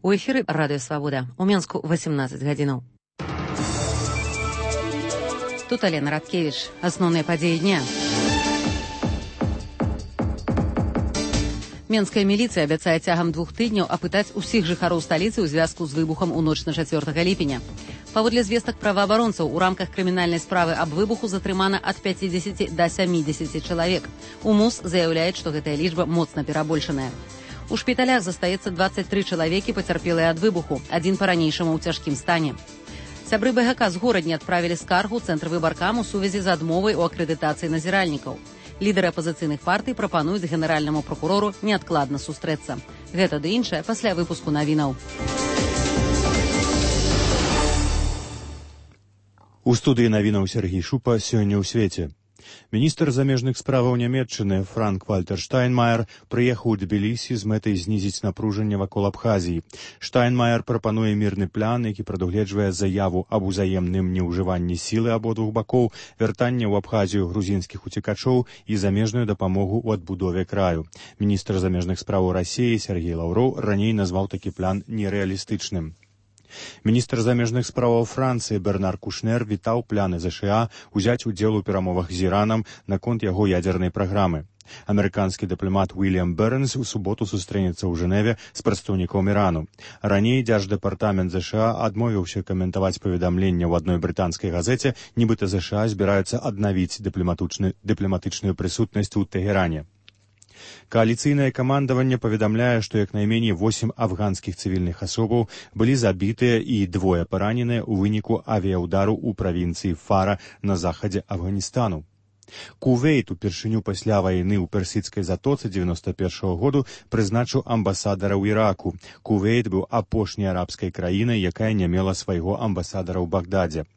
У эфіры радыё Свабода. У Менску 18 гадзінаў. Тут Алена Радкевіч. Асноўныя падзеі дня. Менская міліцыя абяцае цягам 2 тыдняў апытаць усіх жыхароў сталіцы ў звязку з выбухам у ноч на 4 ліпеня. Паводле звестак праваабаронцаў, у рамках крымінальнай справы аб выбуху затрымана ад 50 да 70 чалавек. УМУС заяўляе, што гэтая лічба моцна перабольшаная. У шпіталях застаецца 23 чалавекі, пацярпелыя ад выбуху, адзін па-ранейшаму ў цяжкім стане. Сябры БГК з горадні адправілі скаргу ў цэнтр выбаркам у сувязі з адмовай у акрэдытацыі назіральнікаў. Лідары апазіцыйных партый прапануюць генеральнаму пракурору неадкладна сустрэцца. Гэта ды іншае пасля выпуску навінаў. У студыі навінаў Сергій Шупа сёння ў свеце. Міністр замежных справаў Нямецчыны Франк-Вальтер Штайнмаер прыехаў у Тбілісі з мэтай знізіць напружанне вакол Абхазіі. Штайнмаер прапануе мірны план, які прадугледжвае заяву аб узаемным неўжыванні сілы абодвух бакоў, вяртанне ў Абхазію грузінскіх уцекачоў і замежную дапамогу ў адбудове краю. Міністр замежных справаў Расіі Сергей Лаўроў раней назваў такі план нерэалістычным. Міністр замежных справаў Францыі Бернар Кушнер вітаў пляны ЗША узяць удзел у перамовах з Іранам наконт яго ядзернай праграмы. Амерыканскі дыпламат Уильям Бернс у суботу сустрэнецца ў Жэневе з прадстаўніком Ірану. Раней дзярждэпартамент ЗША адмовіўся каментаваць паведамленне ў адной брытанскай газеце, нібыта ЗША збіраюцца аднавіць дыпламатычную прысутнасць у Тэгеране. Кааліцыйнае камандаванне паведамляе, што як найменей 8 афганскіх цывільных асобаў былі забітыя і 2 параненыя ў выніку авіяўдару ў правінцыі Фара на захадзе Афганістану. Кувейт упершыню пасля вайны ў персідскай затоцы 91-го году прызначыў амбасадара ў Іраку. Кувейт быў апошняй арабскай краінай, якая не мела свайго амбасадара ў Багдадзе.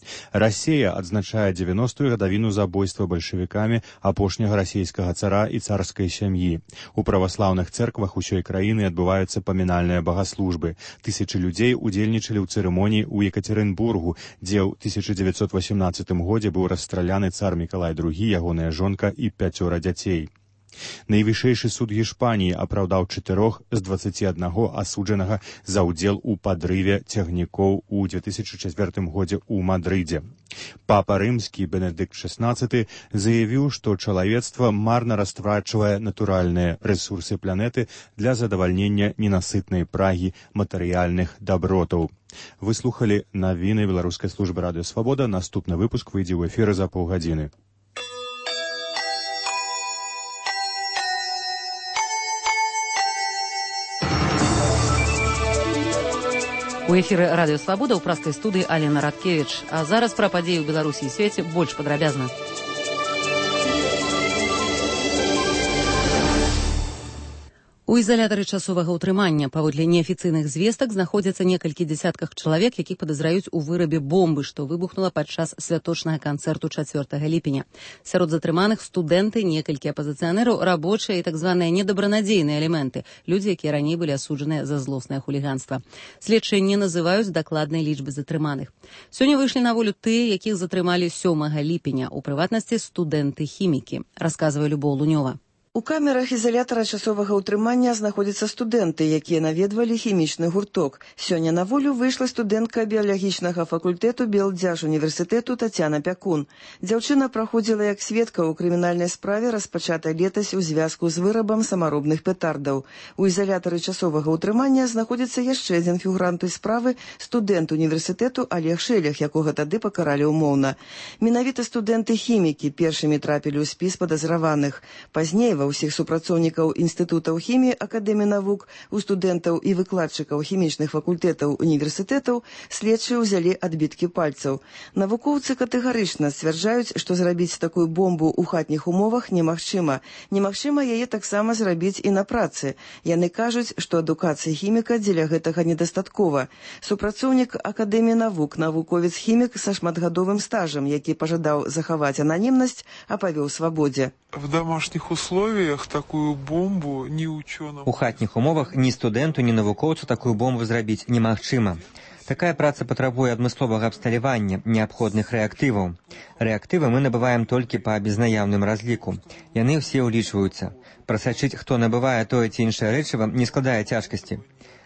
Расія адзначае 90-ю гадавіну забойства бальшавікамі апошняга расійскага цара і царскай сям'і. У праваслаўных цэрквах усёй краіны адбываюцца памінальныя багаслужбы. Тысячы людзей удзельнічалі ў цырымоніі ў Екатерынбургу, дзе ў 1918 годзе быў расстраляны цар Мікалай II, ягоная жонка і 5 дзяцей. Найвышэйшы суд Гішпаніі апраўдаў 4 з 21 асуджанага за ўдзел у падрыве цягнікоў у 2004 годзе ў Мадрыдзе. Папа рымскі Бенедыкт XVI заявіў, што чалавецтва марна растрачвае натуральныя рэсурсы планеты для задавальнення ненасытнай прагі матэрыяльных дабротаў. Вы слухалі навіны беларускай службы радыё Свабода. Наступны выпуск выйдзе ў эфіры за паўгадзіны. У эфіры радыё Свабода ў прастай студыі Алена Радкевіч. А зараз пра падзеі ў Беларусі і свеце больш падрабязна. У ізалятары часовага ўтрымання паводле неафіцыйных звестак знаходзяцца некалькі дзясятках чалавек, якіх падазраюць у вырабе бомбы, што выбухнула падчас святочнага канцэрту 4 ліпеня. Сярод затрыманых студэнты, некалькі апазіцыянераў, рабочыя і так званыя недабранадзейныя элементы, людзі, якія раней былі асуджаныя за злоснае хуліганства. Следчыя не называюць дакладнай лічбы затрыманых. Сёння выйшлі на волю тыя, якіх затрымалі 7 ліпеня, у прыватнасці студэнты-хімікі, расказвае Любоў Лунёва. У камерах ізалятара часовага ўтрымання знаходзяцца студэнты, якія наведвалі хімічны гурток. Сёння на волю выйшла студэнтка біялагічнага факультэту Белдзяржуніверсітэту Тацяна Пякун. Дзяўчына праходзіла як сведка ў крымінальнай справе, распачатай летась у звязку з вырабам самаробных петардаў. У ізалятары часовага ўтрымання знаходзіцца яшчэ адзін фігурант той справы, студэнт універсітэту Олег Шелях, якога тады пакаралі ўмоўна. Менавіта студэнты-хімікі першымі трапілі ў спіс падазраваных. Пазней ва ўсіх супрацоўнікаў інстытутаў хіміі Акадэміі навук, у студэнтаў і выкладчыкаў хімічных факультэтаў універсітэтаў следчыя ўзялі адбіткі пальцаў. Навукоўцы катэгарычна сцвярджаюць, што зрабіць такую бомбу ў хатніх умовах немагчыма. Немагчыма яе таксама зрабіць і на працы. Яны кажуць, што адукацыі хіміка дзеля гэтага недастаткова. Супрацоўнік Акадэміі навук, навуковец-хімік са шматгадовым стажам, які пажадаў захаваць ананімнасць, апавёў Свабодзе. В домашних условиях такую бомбу ні учёным... У хатніх умовах ні студэнту, ні навукоўцу такую бомбу зрабіць немагчыма. Такая праца патрабуе адмысловага абсталявання, неабходных рэактываў. Рэактывы мы набываем толькі па безнаяўным разліку. Яны ўсе ўлічваюцца. Прасачыць, хто набывае тое ці іншае рэчыва, не складае цяжкасці.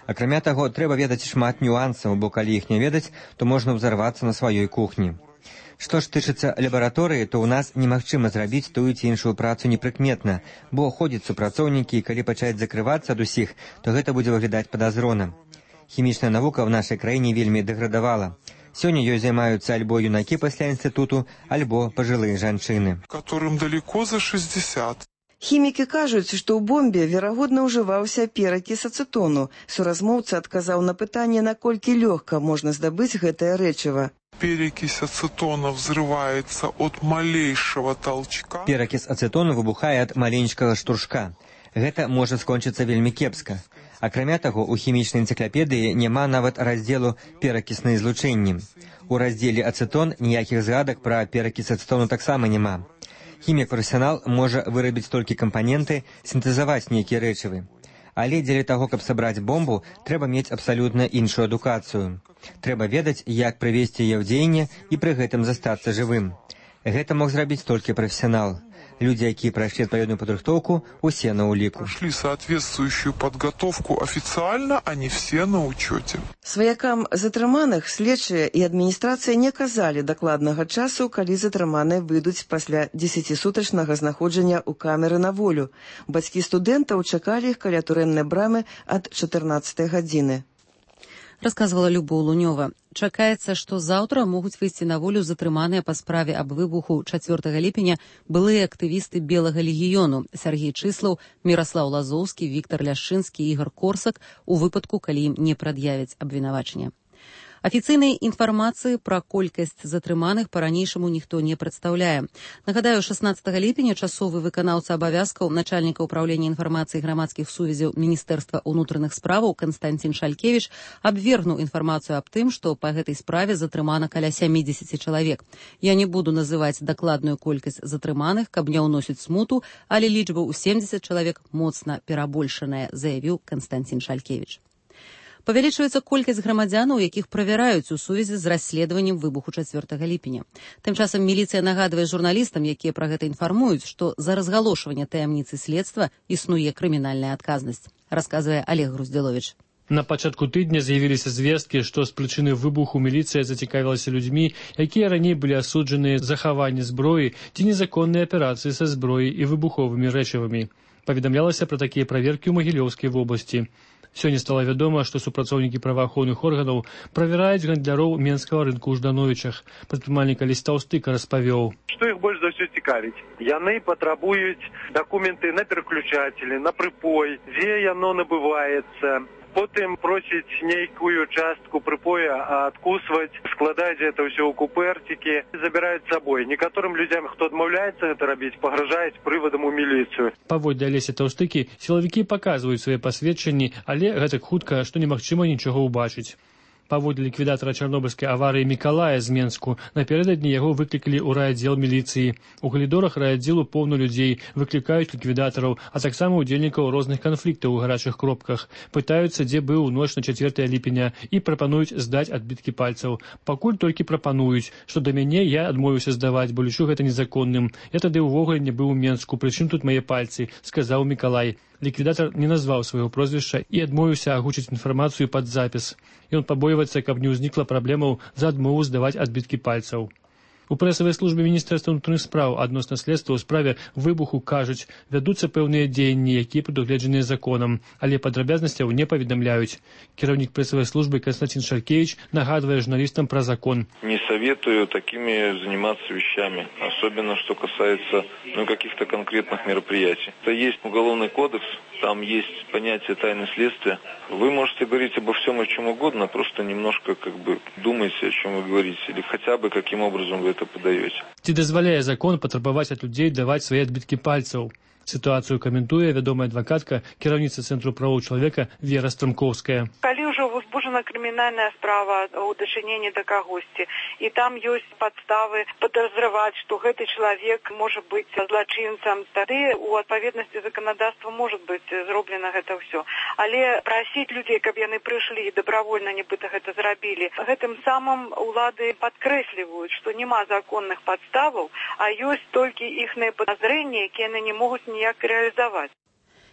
Акрамя таго, трэба ведаць шмат нюансаў, бо калі іх не ведаць, то можна ўзарвацца на сваёй кухні. Што ж тычыцца лабараторыі, то ў нас немагчыма зрабіць тую ці іншую працу непрыкметна, бо ходзяць супрацоўнікі, і калі пачаць закрывацца ад усіх, то гэта будзе выглядаць падазрона. Хімічная навука ў нашай краіне вельмі дэградавала. Сёння ёй займаюцца альбо юнакі пасля інстытуту, альбо пажылыя жанчыны. Которым далеко за 60. Хімікі кажуць, што ў бомбе верагодна ўжываўся перакіс ацэтону. Суразмоўца адказаў на пытанне, наколькі лёгка можна здабыць гэтае рэчыва. Перекись ацетона взрывается от малейшего толчка. Перакіс ацэтону выбухае ад маленечкага штуршка. Гэта можа скончыцца вельмі кепска. Акрамя таго, у хімічнай энцыклапедыі няма нават раздзелу «Перакісныя злучэнні». У раздзеле «Ацэтон» ніякіх згадак пра перакіс ацэтону таксама няма. Хімік-прафесіянал можа вырабіць толькі кампаненты, сінтэзаваць нейкія рэчывы. Але дзеля таго, каб сабраць бомбу, трэба мець абсалютна іншую адукацыю. Трэба ведаць, як прывесці яе ў дзеянне і пры гэтым застацца жывым. Гэта мог зрабіць толькі прафесіянал. Людзі, якія прайшлі адпаведную падрыхтоўку, усе на ўліку. Прошли соответствующую подготовку официально, они все на учете. Сваякам затрыманых следчыя і адміністрацыя не казалі дакладнага часу, калі затрыманыя выйдуць пасля 10-сутачнага знаходжання ў камеры на волю. Бацькі студэнтаў чакалі іх каля турэмнай брамы ад 14 гадзіны. Рассказывала Любоў Лунёва. Чакаецца, што заўтра могуць выйсці на волю затрыманыя па справе аб выбуху 4 ліпеня былыя актывісты Белага легіёну Сергей Чыслаў, Міраслаў Лазоўскі, Віктар Ляшчынскі і Ігар Корсак у выпадку, калі ім не прад'явяць абвінавачання. Афіцыйнай інфармацыі пра колькасць затрыманых па-ранейшаму ніхто не прадстаўляе. Нагадаю, 16 ліпеня часовы выканаўца абавязкаў начальніка ўпраўлення інфармацыі грамадскіх сувязяў Міністэрства ўнутраных справаў Канстанцін Шалькевіч абвергнуў інфармацыю аб тым, што па гэтай справе затрымана каля 70 чалавек. Я не буду называць дакладную колькасць затрыманых, каб не ўносіць смуту, але лічба ў 70 чалавек моцна перабольшаная, заявіў Канстанцін Шалькевіч. Павялічваецца колькасць грамадзян, у якіх правяраюць у сувязі з расследаваннем выбуху 4 ліпеня. Тым часам міліцыя нагадвае журналістам, якія пра гэта інфармуюць, што за разгалошванне таямніцы следства існуе крымінальная адказнасць, расказвае Олег Груздзіловіч. На пачатку тыдня з'явіліся звесткі, што з прычыны выбуху міліцыя зацікавілася людзьмі, якія раней былі асуджаныя за хаванне зброі ці незаконныя аперацыі са зброяй і выбуховымі рэчывамі. Паведамлялася пра такія праверкі ў Магілёўскай вобласці. Сёння стала вядома, што супрацоўнікі праваахоўных органаў правяраюць гандляроў менскага рынку ў Ждановічах. Прадпрымальнік Алесь Таўстыка распавёў. Што іх больш за ўсё цікавіць? Яны патрабуюць дакументы на пераключателі, на прыпой, дзе яно набываецца. Потым просіць нейкую частку прыпоя адкусваць, складаць гэта ўсё ў купэрцікі, забіраюць з сабой. Некаторым людзям, хто адмаўляецца гэта рабіць, пагражаюць прывадам у міліцыю. Паводле Алеся Таўстыкі, сілавікі паказваюць свае пасведчанні, але гэтак хутка, што немагчыма нічога ўбачыць. Паводле ліквідатара чарнобыльскай аварыі Мікалая з Менску, напярэдадні яго выклікалі ў райаддзел міліцыі. У калідорах райаддзелу поўна людзей, выклікаюць ліквідатараў, а таксама удзельнікаў розных канфліктаў у гарачых кропках. Пытаюцца, дзе быў у ноч на 4 ліпеня і прапануюць здаць адбіткі пальцаў. Пакуль толькі прапануюць, што да мяне я адмовіўся здаваць, бо лічу гэта незаконным. Я тады ўвогуле не быў у Менску, прычым тут мае пальцы, сказаў Мікалай. Ліквідатар не назваў свайго прозвішча і адмовіўся агучыць інфармацыю пад запіс. Ён пабойваецца, каб не ўзнікла праблемаў за адмову здаваць адбіткі пальцаў. У прэсавай службе Міністэрства ўнутраных спраў адносна следства ў справе выбуху кажуць, вядуцца пэўныя дзеянні, якія прадугледжаныя законам, але падрабязнасцяў не паведамляюць. Кіраўнік прэсавай службы Константин Шалькевич нагадвае журналістам пра закон. Не советую такими заниматься вещами, особенно что касается каких-то конкретных мероприятий. Это есть уголовный кодекс, там есть понятие тайны следствия. Вы можете говорить обо всем и чем угодно, просто немножко думайте, о чем вы говорите, или хотя бы каким образом вы это подаете. Ці дазваляе закон патрабаваць ад людзей даваць свае адбіткі пальцаў? Сітуацыю каментуе вядомая адвакатка, кіраўніца Цэнтру правоў чалавека Вера Страмкоўская. Калі ўжо узбуджана крымінальная справа ў дачыненні да кагосьці, і там ёсць падставы падазраваць, што гэты чалавек можа быць злачынцам, тады у адпаведнасці заканадаўства можа быць зроблена гэта ўсё. Але прасіць людзей, каб яны прыйшлі і дабравольна нібыта гэта зрабілі, гэтым самым улады падкрэсліваюць, што няма законных падставаў, а ёсць толькі іхныя падазрэнні, якія яны не могуць ніяк рэалізаваць.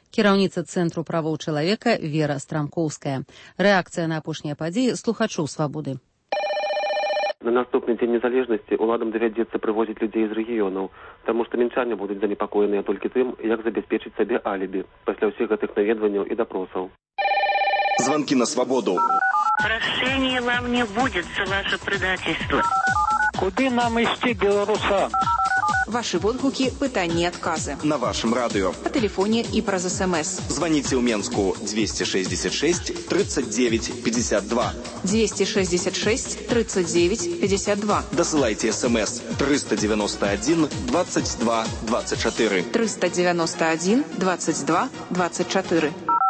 Кіраўніца Цэнтру правоў чалавека Вера Страмкоўская. Рэакцыя на апошнія падзеі слухачоў «Свабоды». На наступны дзень незалежнасці уладам давядзецца прывозіць людзей з рэгіёнаў, таму што мінчане будуць занепакоеныя толькі тым, як забяспечыць сабе алібі пасля ўсіх гэтых наведванняў і допросаў. Звонки на свободу. Прощения вам не будет за ваше предательство. Куды нам ісці, беларусам? Ваши водгуки, пытанні, адказы. На вашем радио. По телефоне и праз СМС. Звоните в Менску 266 39 52. 266 39 52. Досылайте СМС 391 22 24. 391 22 24.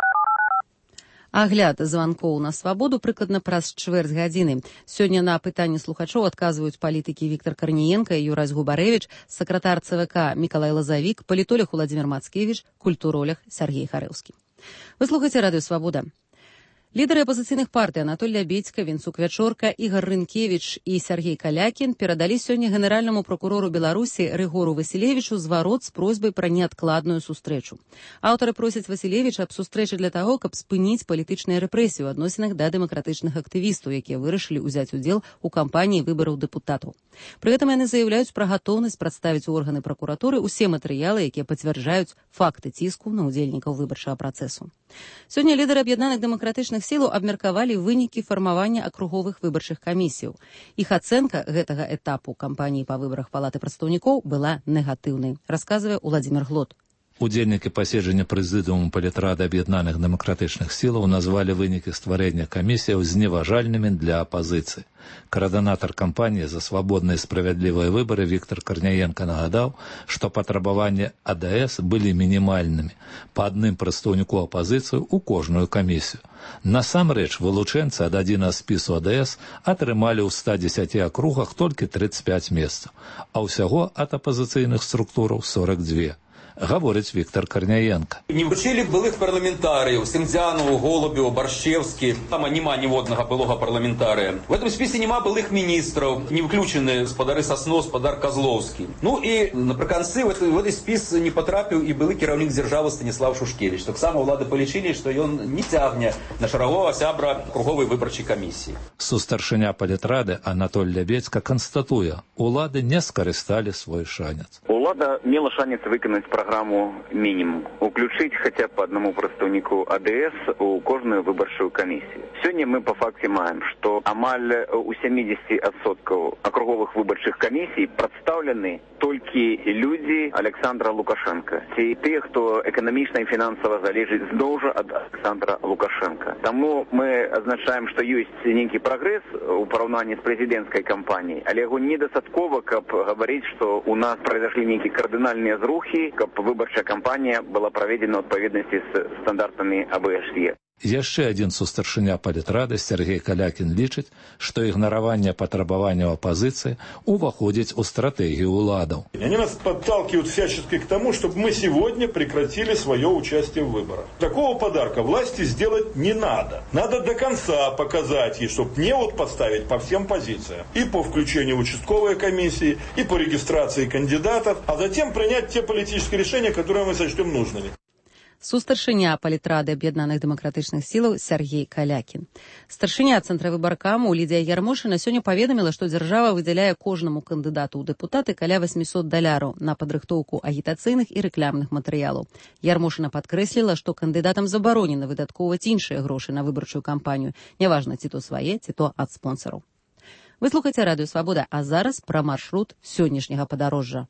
Агляд званкоў на свабоду прыкладна праз чвэрць гадзіны. Сёння на пытанні слухачоў адказваюць палітыкі Віктор Карніенка і Юрась Губарэвіч, сакратар ЦВК Мікалай Лазавік, палітолог Уладзімір Мацкевіч, культуролог Сяргей Харэўскі. Вы слухаеце радыё «Свабода». Лідары апозіцыйных партый Анатоль Лябедзька, Вінцук Вячорка, Ігар Рынкевіч і Сяргей Калякін перадалі сёння генеральнаму прокурору Беларусі Рыгору Васілевічу зварот з просьбай пра неадкладную сустрэчу. Аўтары просяць Васілевіча аб сустрэчы для таго, каб спыніць палітычныя рэпрэсіі ў адносінах да дэмакратычных актывістаў, якія вырашылі ўзяць удзел у кампаніі выбараў дэпутатаў. Пры гэтым яны заяўляюць пра гатоўнасць прадставіць у органы пракуратуры ўсе матэрыялы, якія пацвярджаюць факты ціску на ўдзельнікаў выбарчага працэсу. Сёння лідары аб'яднаных дэмакратычных сілаў абмеркавалі вынікі фармавання акруговых выбарчых камісіяў. Іх ацэнка гэтага этапу кампаніі па выбарах палаты прадстаўнікоў была негатыўнай, расказвае Уладзімір Глот. Удзельнікі паседжання прэзідыуму палітрады аб'яднаных дэмакратычных сілаў назвалі вынікі стварэння камісіяў зневажальнымі для апазіцыі. Каардынатар кампаніі за свабодныя і справядлівыя выбары Віктор Карняенка нагадаў, што патрабаванні АДС былі мінімальнымі па адным прадстаўніку апазіцыі ў кожную камісію. Насамрэч, вылучэнцы ад адзінага спісу АДС атрымалі ў 110 акругах толькі 35 месцаў, а ўсяго ад апазіцыйных структураў 42. Говорить Віктор Карняенко. Не вручили былых парламентаріїв, Симдзянову, Голубєву, Борщевський, там нема ніводного былого парламентарія. В этом списі нема былих міністрів, не включені спадари Сосно, спадар Козловський. Ну і наприкінці в цей спис не потрапив і былий керівник держави Станіслав Шушкевич. Так само влади полічили, що він не тягне на шарового сябра кругової виборчої комісії. Сустаршыня палітради Анатоль Лябедзька констатує, улады не скористали свой шанец. Улада мела шанец виконати програму мінімум. Уключить хоча б одному представнику АДС у кожную выборчую комиссию. Сегодня мы по факту маем, что амаль у 70% округовых выборчих комиссий представлены только люди Александра Лукашенко. Те, кто экономично и финансово залежит знову же от Александра Лукашенко. Тому мы означаем, что есть некий прогресс у поравнании с президентской кампанией, але его недостатково, как говорить, что у нас произошли некие кардинальные зрухи, как выборчая кампания была проведена в отповедности с стандартами АБСЕ. Яшчэ адзін сустаршыня палітрады Сяргей Калякін лічыць, што ігнараванне патрабаванняў апазіцыі уваходзіць у стратэгію уладаў. Они нас подталкивают всячески к тому, чтобы мы сегодня прекратили свое участие в выборах. Такого подарка власти сделать не надо. Надо до конца показать ей, чтобы не вот поставить по всем позициям. И по включению в участковые комиссии, и по регистрации кандидатов, а затем принять те политические решения, которые мы сочтем нужными. Сустаршыня палітрады аб'яднаных дэмакратычных сілаў Сяргей Калякін. Старшыня цэнтравыбаркаму Лідзія Ярмошына сёння паведаміла, што дзяржава выдзяляе кожнаму кандыдату ў дэпутаты каля $800 на падрыхтоўку агітацыйных і рэкламных матэрыялаў. Ярмошына падкрэсліла, што кандыдатам забаронена выдаткоўваць іншыя грошы на выбарчую кампанію, няважна ці то свае, ці то ад спонсараў. Вы слухаеце радыё «Свабода», а зараз пра маршрут сённяшняга падарожжа.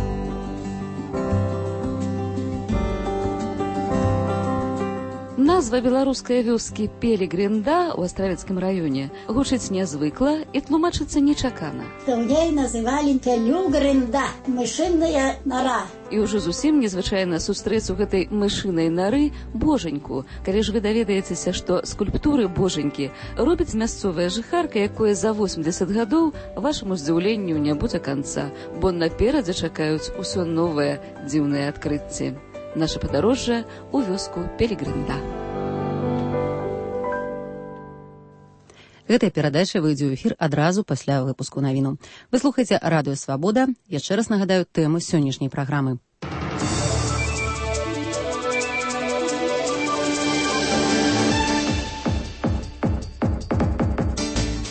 Назва беларускай вёскі Пелегринда ў Астравецкім раёне гучыць нязвыкла і тлумачыцца нечакана. Яе называлі Пелегринда, мышыная нара. І ўжо зусім незвычайна сустрэць у гэтай мышынай нары божаньку, калі ж вы даведаецеся, што скульптуры божанькі робіць мясцовая жыхарка, якое за 80 гадоў вашаму здзіўленню не будзе канца, бо наперадзе чакаюць усё новае дзіўнае адкрыцці. Наша падарожжа ў вёску Пелегринда. Гэтая перадача выйдзе ў эфір адразу пасля выпуску навіну. Вы слухаеце радыё «Свабода». Яшчэ раз нагадаю тэму сённяшняй праграмы.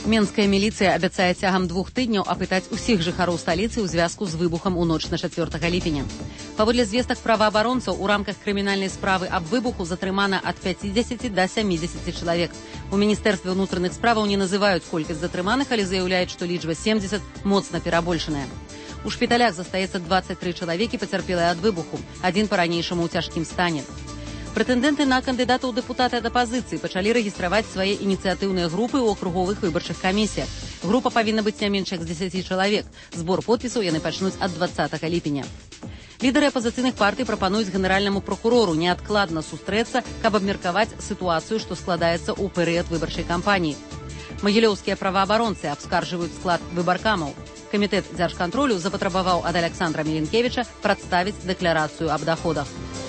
Менская міліцыя абяцае цягам 2 тыдняў апытаць усіх жыхароў сталіцы ў звязку з выбухам у ноч на 4 ліпеня. Паводле звестак праваабаронцаў, у рамках крымінальнай справы аб выбуху затрымана ад 50 да 70 чалавек. У Міністэрстве ўнутраных справаў не называюць колькасць затрыманых, але заяўляюць, што лічба 70 моцна перабольшаная. У шпіталях застаецца 23 чалавекі, пацярпелыя ад выбуху, адзін па-ранейшаму ў цяжкім стане. Прэтэндэнты на кандыдата ў дэпутаты ад апазіцыі пачалі рэгістраваць свае ініцыятыўныя групы ў акруговых выбарчых камісіях. Група павінна быць не менш як з 10 чалавек. Збор подпісаў яны пачнуць ад 20 ліпеня. Лідары апазіцыйных партый прапануюць генеральнаму прокурору неадкладна сустрэцца, каб абмеркаваць сітуацыю, што складаецца ў перыяд выбарчай кампаніі. Магілёўскія праваабаронцы абскаржваюць склад выбаркамаў. Камітэт дзяржкантролю запатрабаваў ад Александра Міленкевіча прадставіць дэкларацыю аб даходах.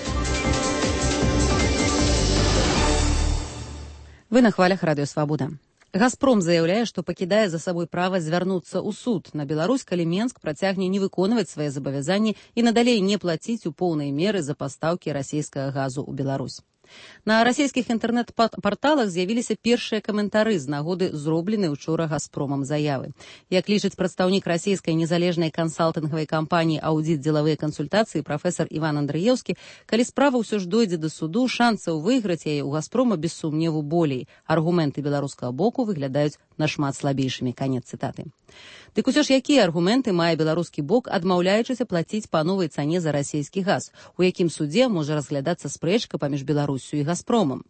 Вы на хвалях Радыё Свабода. «Газпром» заяўляе, што пакідае за сабой права звярнуцца ў суд на Беларусь, калі Менск працягне не выконваць свае забавязанні і надалей не плаціць у поўнай меры за пастаўкі расійскага газу ў Беларусь. На расійскіх інтэрнэт-парталах з'явіліся першыя каментары з нагоды зробленай учора «Газпромам» заявы. Як лічыць прадстаўнік расійскай незалежнай кансалтынгавай кампаніі «Аўдзіт дзелавыя кансультацыі» прафесар Іван Андрыеўскі, калі справа ўсё ж дойдзе да суду, шансаў выйграць яе ў «Газпрома» без сумневу болей. Аргументы беларускага боку выглядаюць нашмат слабейшымі. Канец цытаты. Дык усё ж якія аргументы мае беларускі бок, адмаўляючыся плаціць па новай цане за расійскі газ? У якім судзе можа разглядацца спрэчка паміж Беларуссю і «Газпромам»?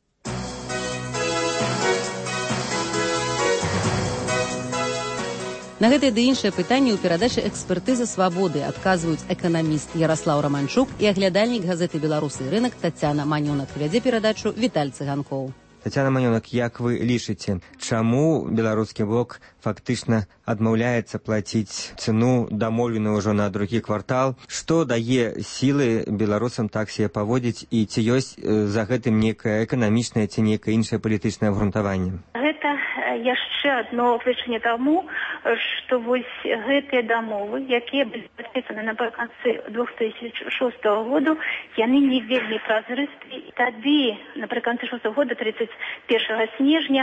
На гэтыя ды іншыя пытанні ў перадачы «Экспертыза свабоды» адказваюць эканаміст Яраслаў Раманчук і аглядальнік газеты «Беларусы і рынак» Тацяна Манёнак. Вядзе перадачу Віталь Цыганкоў. Тацяна Манёнак, як вы лічыце, чаму беларускі бок фактычна адмаўляецца плаціць цэну, дамоўленую ўжо на другі квартал? Што дае сілы беларусам так себе паводзіць, і ці ёсць за гэтым нейкае эканамічнае ці нейкае іншае палітычнае абгрунтаванне? Гэта яшчэ адно сведчанне таму, што вось гэтыя дамовы, якія былі падпісаны напрыканцы 2006 году, яны не вельмі празрыстыя. Тады, напрыканцы 2006 года, 31 снежня,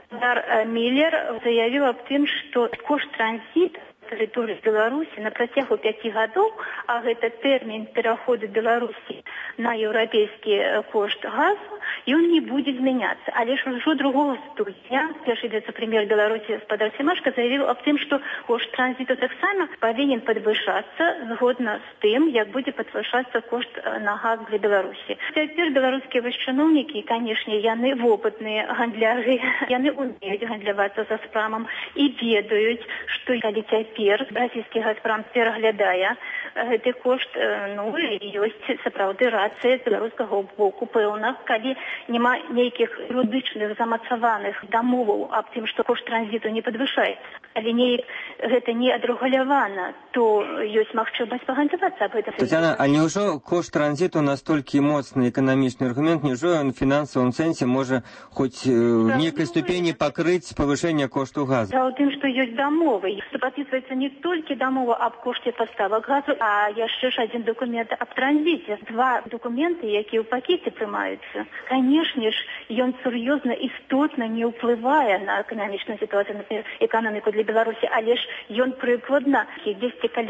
Миллер заявіў аб тым, што кошт транзіту тэрыторыі Беларусі на працягу 5 гадоў, а гэта тэрмін пераходу Беларусі на еўрапейскі кошт газу, ён не будзе змяняцца. Але ж ужо 2 студня першы віцэ-прэм'ер Беларусі гаспадар Семашка заявіў аб тым, што кошт транзіту таксама павінен падвышацца згодна з тым, як будзе падвышацца кошт на газ для Беларусі. Цяпер беларускія чыноўнікі, канешне, яны вопытныя гандляры, яны умеюць гандлявацца за спрамам і ведаюць, што калі расійскі «Газпром» пераглядае гэты кошт, ёсць сапраўды рацыя з беларускага боку пэўна, калі няма нейкіх юрыдычных замацаваных дамоваў аб тым, што кошт транзіту не падвышаецца, але гэта не адрэгулявана, то ёсць магчымасць пагандлявацца аб гэтым. Тацяна, а няўжо кошт транзіту настолькі моцны эканамічны аргумент, няўжо ён у фінансавым сэнсе можа хоць в нейкай ступені пакрыць павышэнне кошту газу? У тым, што ёсць дамовы, падпісваецца не толькі дамова аб кошце паставак газу, а яшчэ ж адзін дакумент аб транзіце. 2 дакументы, якія ў пакеце прымаюцца. Канешне ж, ён сур'ёзна, істотна не ўплывае на эканамічную сітуацыю, на эканоміку для Беларусі, але ж ён прыкладна дзесьці каля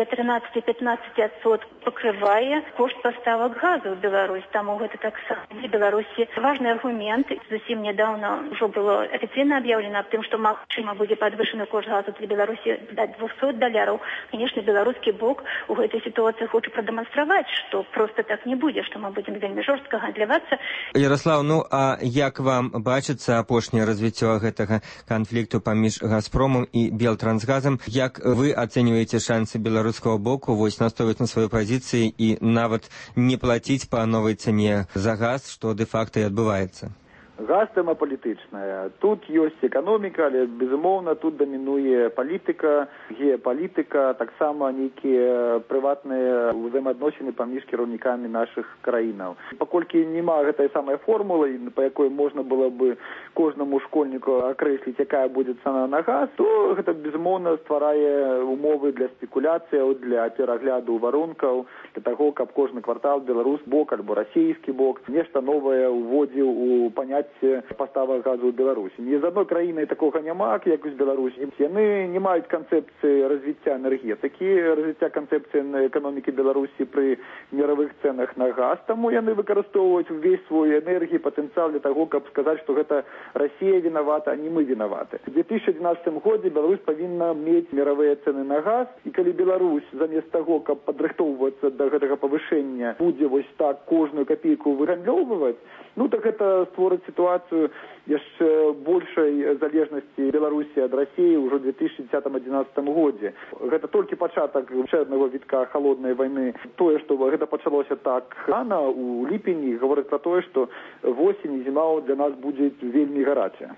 13-15% пакрывае кошт паставак газу ў Беларусь. Таму гэта таксама для Беларусі важны аргумент. Зусім нядаўна ўжо было афіцыйна аб'яўлена аб тым, што магчыма будзе падвышаны кошт газу для Беларусі да $200. Конечно, беларускі бок у гэтай сітуацыі хоча прадэманстраваць, што проста так не будзе, што мы будзем вельмі жорстка гандлявацца. Ярослав, а як вам бачыцца апошняе развіццё гэтага канфлікту паміж «Газпромам» і «Белтрансгазам»? Як вы ацэньваеце шансы беларускага боку настойваць на сваёй пазіцыі і нават не плаціць па новай цане за газ, што дэ-факта і адбываецца? Газ тэма палітычная. Тут ёсць эканоміка, але, безумоўна, тут дамінуе палітыка, геапалітыка, таксама нейкія прыватныя ўзаемаадносіны паміж кіраўнікамі нашых краінаў. Паколькі няма гэтай самай формулы, па якой можна было бы кожнаму школьніку акрэсліць, якая будзе цана на газ, то гэта, безумоўна, стварае умовы для спекуляцыяў, для перагляду варункаў, для таго, каб кожны квартал беларус бок альбо расійскі бок нешта новае ўводзіў у паняцце забараняць паставак газу ў Беларусі. Ні з адной краіны такога няма, як з Беларусі. Яны не маюць канцэпцыі развіцця энергетыкі, развіцця канцэпцыі эканомікі Беларусі пры мировых ценах на газ, таму яны выкарыстоўваюць увесь свой энергії, патэнцыял для таго, каб сказаць, што гэта Расія вінавата, а не мы вінаваты. У 2011 годзе Беларусь павінна мець мировыя цены на газ, і калі Беларусь замест таго, каб падрыхтоўвацца да гэтага павышэння, будзе вось так кожную копейку выгандлёўваць, так гэта створыць сітуацыю яшчэ большай залежнасці Беларусі ад Расіі ўжо ў 2010-2011 годзе. Гэта толькі пачатак яшчэ аднаго вітка халоднай вайны. Тое, што гэта пачалося так рана, у ліпені, гаворыць пра тое, што восень і зіма для нас будзе вельмі гарачая.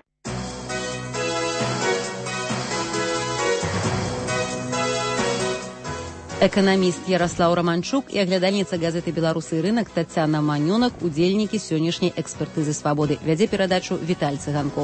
Эканаміст Ярослаў Романчук і аглядальніца газеты «Беларусы і рынак» Тацяна Манёнак – удзельнікі сённяшняй экспертызы «Свабоды». Вядзе перадачу Віталь Цыганкоў.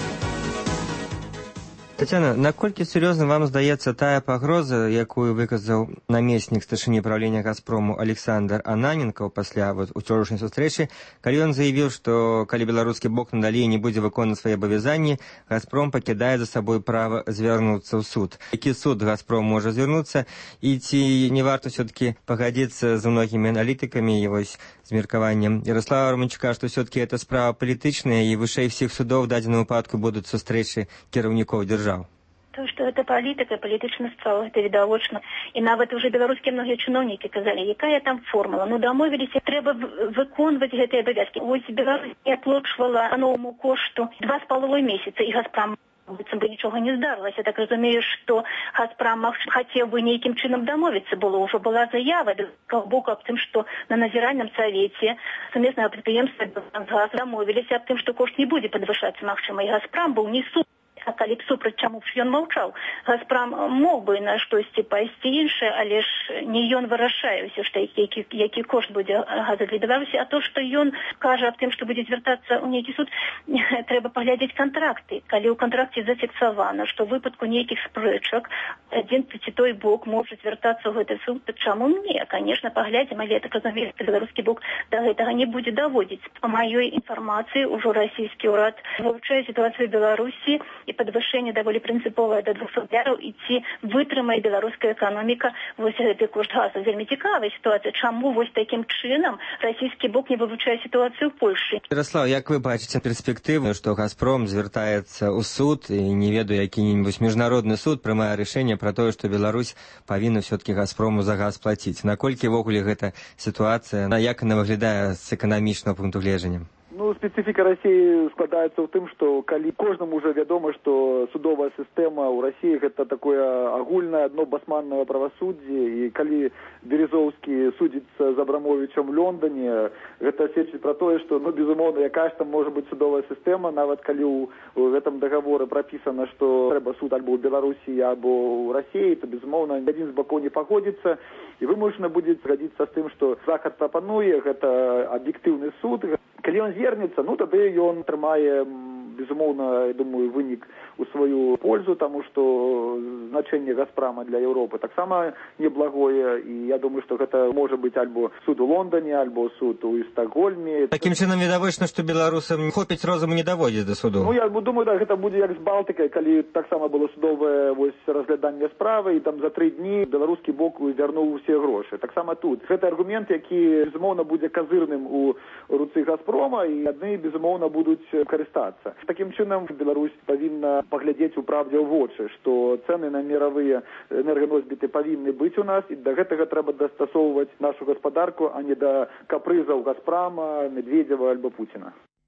Тацяна, наколькі сур'ёзна вам здаецца тая пагроза, якую выказаў намеснік старшыні правлення «Газпрому» Александр Ананенкаў пасля учорашняй сустрэчы, калі ён заявіў, што калі беларускі бок надалей не будзе выконваць свае абавязанні, «Газпром» пакідае за сабой права звярнуцца ў суд. Які суд «Газпром» можа звярнуцца, і ці не варта ўсё-таки пагадзіцца з многімі аналітыкамі і вось з меркаваннем Ярослава Романчука, што ўсё-таки это справа палітычная і вышэй всіх судоў у дадзеным выпадку будуць сустрэчы кіраўнікоў дзяржаў. То, что это политика, палітычная справа, это відавочна. І нават уже беларускія многія чыноўнікі казалі, якая там формула. Дамовіліся, трэба выконваць гэтыя абавязкі. Вось Беларусь не аплачвала новому кошту 2,5 месяца, і «Газпром» быццам бы нічога не здарылася. Так разумею, што «Газпром» хацеў бы нейкім чынам дамовіцца. Ўжо была заява беларускага боку аб тым, што на назіральным савеце сумеснага прадпрыемства «Белгаз» дамовіліся аб тым, што кошт не будзе падвышацца, магчыма, і «Газпром» быў не супраць. А калі б супраць, чаму б ён маўчаў? «Газпром» мог бы на штосьці пайсці іншае, але ж не ён вырашае ўсё, што які кошт будзе газа для Беларусі, а то, што ён кажа аб тым, што будзе звяртацца ў нейкі суд, трэба паглядзець кантракты. Калі ў кантракце зафіксавана, што ў выпадку нейкіх спрэчак адзін ці той бок можа звяртацца ў гэты суд, то чаму не? Канешне, паглядзім, але так разумею, што беларускі бок да гэтага не будзе даводзіць. Па маёй інфармацыі, ужо расійскі ўрад вывучае сітуацыю Беларусі і падвышэнне даволі прынцыповае да $200, і ці вытрымае беларуская эканоміка вось гэты кошт газу. Вельмі цікавая сітуацыя. Чаму вось такім чынам расійскі бок не вывучае сітуацыю ў Польшчы? Ярослав, як вы бачыце перспектыву, што «Газпром» звяртаецца ў суд і не ведаю, які-нибудь міжнародны суд прымае рашэнне пра тое, што Беларусь павінна ўсё-таки «Газпрому» за газ плаціць? Наколькі ввогуле гэта сітуацыя, як яна выглядае з эканамічнага пункту гледжання? Специфіка России складаецца ў тым, што калі кожнаму уже вядома, што судовая сістэма ў России гэта такое агульнае одно басманнае правасуддзе, і калі Березовскі судзіцца з Абрамовичам в Лондоне, гэта сведчыць пра тое, што, безумоўна, якая ж там можа быць судовая сістэма, нават калі ў гэтым дагаворы прапісана, што трэба суд альбо ў Беларусі, або ў России, то, безумоўна, адзін з бакоў не пагодзіцца, і вымушана будзе згадзіцца з тым, што Захад прапануе, гэта аб'ектыўны суд. Калі ён звернецца, тады ён атрымае, безумоўна, я думаю, вынік у сваю пользу, таму што значэнне «Газпрома» для Еўропы таксама неблагое, і я думаю, што гэта можа быць альбо суд у Лондоне, альбо суд у Стокгольме. Такім чынам відавочна, што беларусам хопіць розуму не даводзіць да суду. Я думаю, гэта будзе як з Балтыкай, калі таксама было судовае разгляданне справы, і там за 3 дні беларускі бок вярнуў усе грошы. Таксама тут. Гэта аргумент, які, безумоўна, будзе казырным у руцы «Газпрома», і адны, безумоўна, будуць карыстацца. Такім чынам Беларусь павінна паглядзець у правдзе ў вочы, што цэны на мировыя энерганосьбіты павінны быць у нас, і да гэтага трэба дастасоўваць нашу гаспадарку, а не да капрызаў «Газпрома», Медведева альбо Пуціна.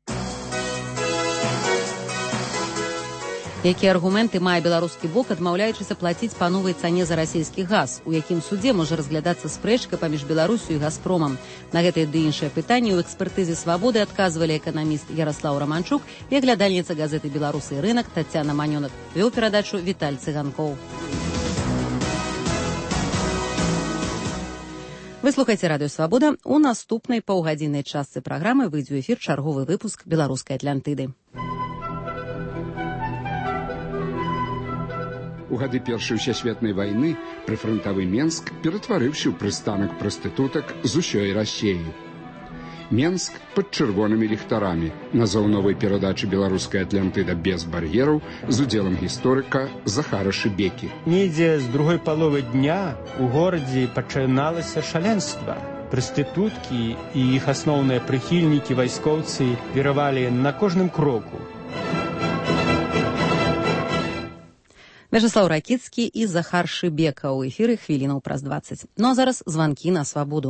Якія аргументы мае беларускі бок, адмаўляючыся плаціць па новай цане за расійскі газ? У якім судзе можа разглядацца спрэчка паміж Беларусю і «Газпромам»? На гэтыя ды іншыя пытанні ў экспертызе «Свабоды» адказвалі эканаміст Ярослаў Романчук і аглядальніца газеты «Беларусы і рынак» Тацяна Манёнак. Вёў перадачу Віталь Цыганкоў. Вы слухаеце радыё «Свабода». У наступнай паўгадзіннай частцы праграмы выйдзе ў эфір чарговы выпуск «Беларускай Атлантыды». У гады Першай сусветнай вайны прыфрантавы Менск ператварыўся ў прыстанак прастытутак з усёй Расіі. Менск пад чырвонымі ліхтарамі. Назоў новай перадачы беларускай Атлантыда без бар'ераў з удзелам гісторыка Захара Шыбекі. Недзе з другой паловы дня у горадзе пачыналася шаленства. Прастытуткі і іх асноўныя прыхільнікі вайскоўцы віравалі на кожным кроку. Вячеслав Ракіцкі і Захар Шыбека ў эфіры хвілінаў праз 20. Ну а зараз званкі на свабоду.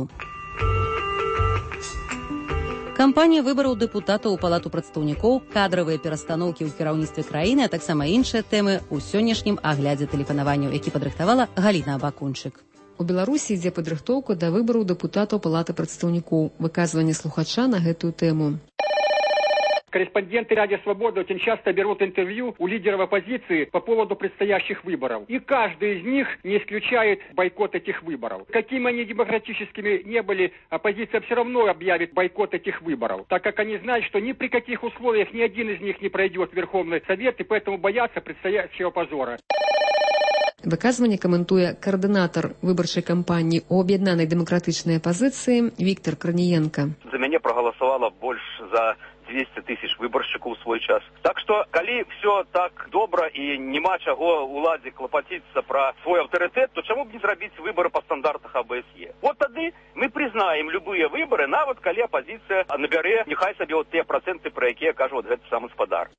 Кампанія выбараў дэпутатаў у палату прадстаўнікоў, кадравыя перастаноўкі ў кіраўніцтве краіны, а таксама іншыя тэмы ў сённяшнім аглядзе тэлефанаванняў, які падрыхтавала Галіна Абакунчык. У Беларусі ідзе падрыхтоўка да выбараў дэпутатаў палаты прадстаўнікоў. Выказванне слухача на гэтую тэму. Корреспонденты Радио Свобода очень часто берут интервью у лидеров оппозиции по поводу предстоящих выборов. И каждый из них не исключает бойкот этих выборов. Какими они демократическими не были, оппозиция все равно объявит бойкот этих выборов, так как они знают, что ни при каких условиях ни один из них не пройдет в Верховный Совет, и поэтому боятся предстоящего позора. Выказванне каментуе координатор выборчай кампании у об'яднанай дэмакратычнай апозіцыі Віктор Краніенка. За мяне проголосовало больше за 200 тысяч выборщиков в свой час. Так что, коли все так добро и нема чаго уладзе клопотиться про свой авторитет, то чему бы не зрабіць выборы по стандартах АБСЕ? Вот тады мы признаем любые выборы, нават коли оппозиция набере, нехай себе вот те проценты, про якія кажа вот гэты самый спадар.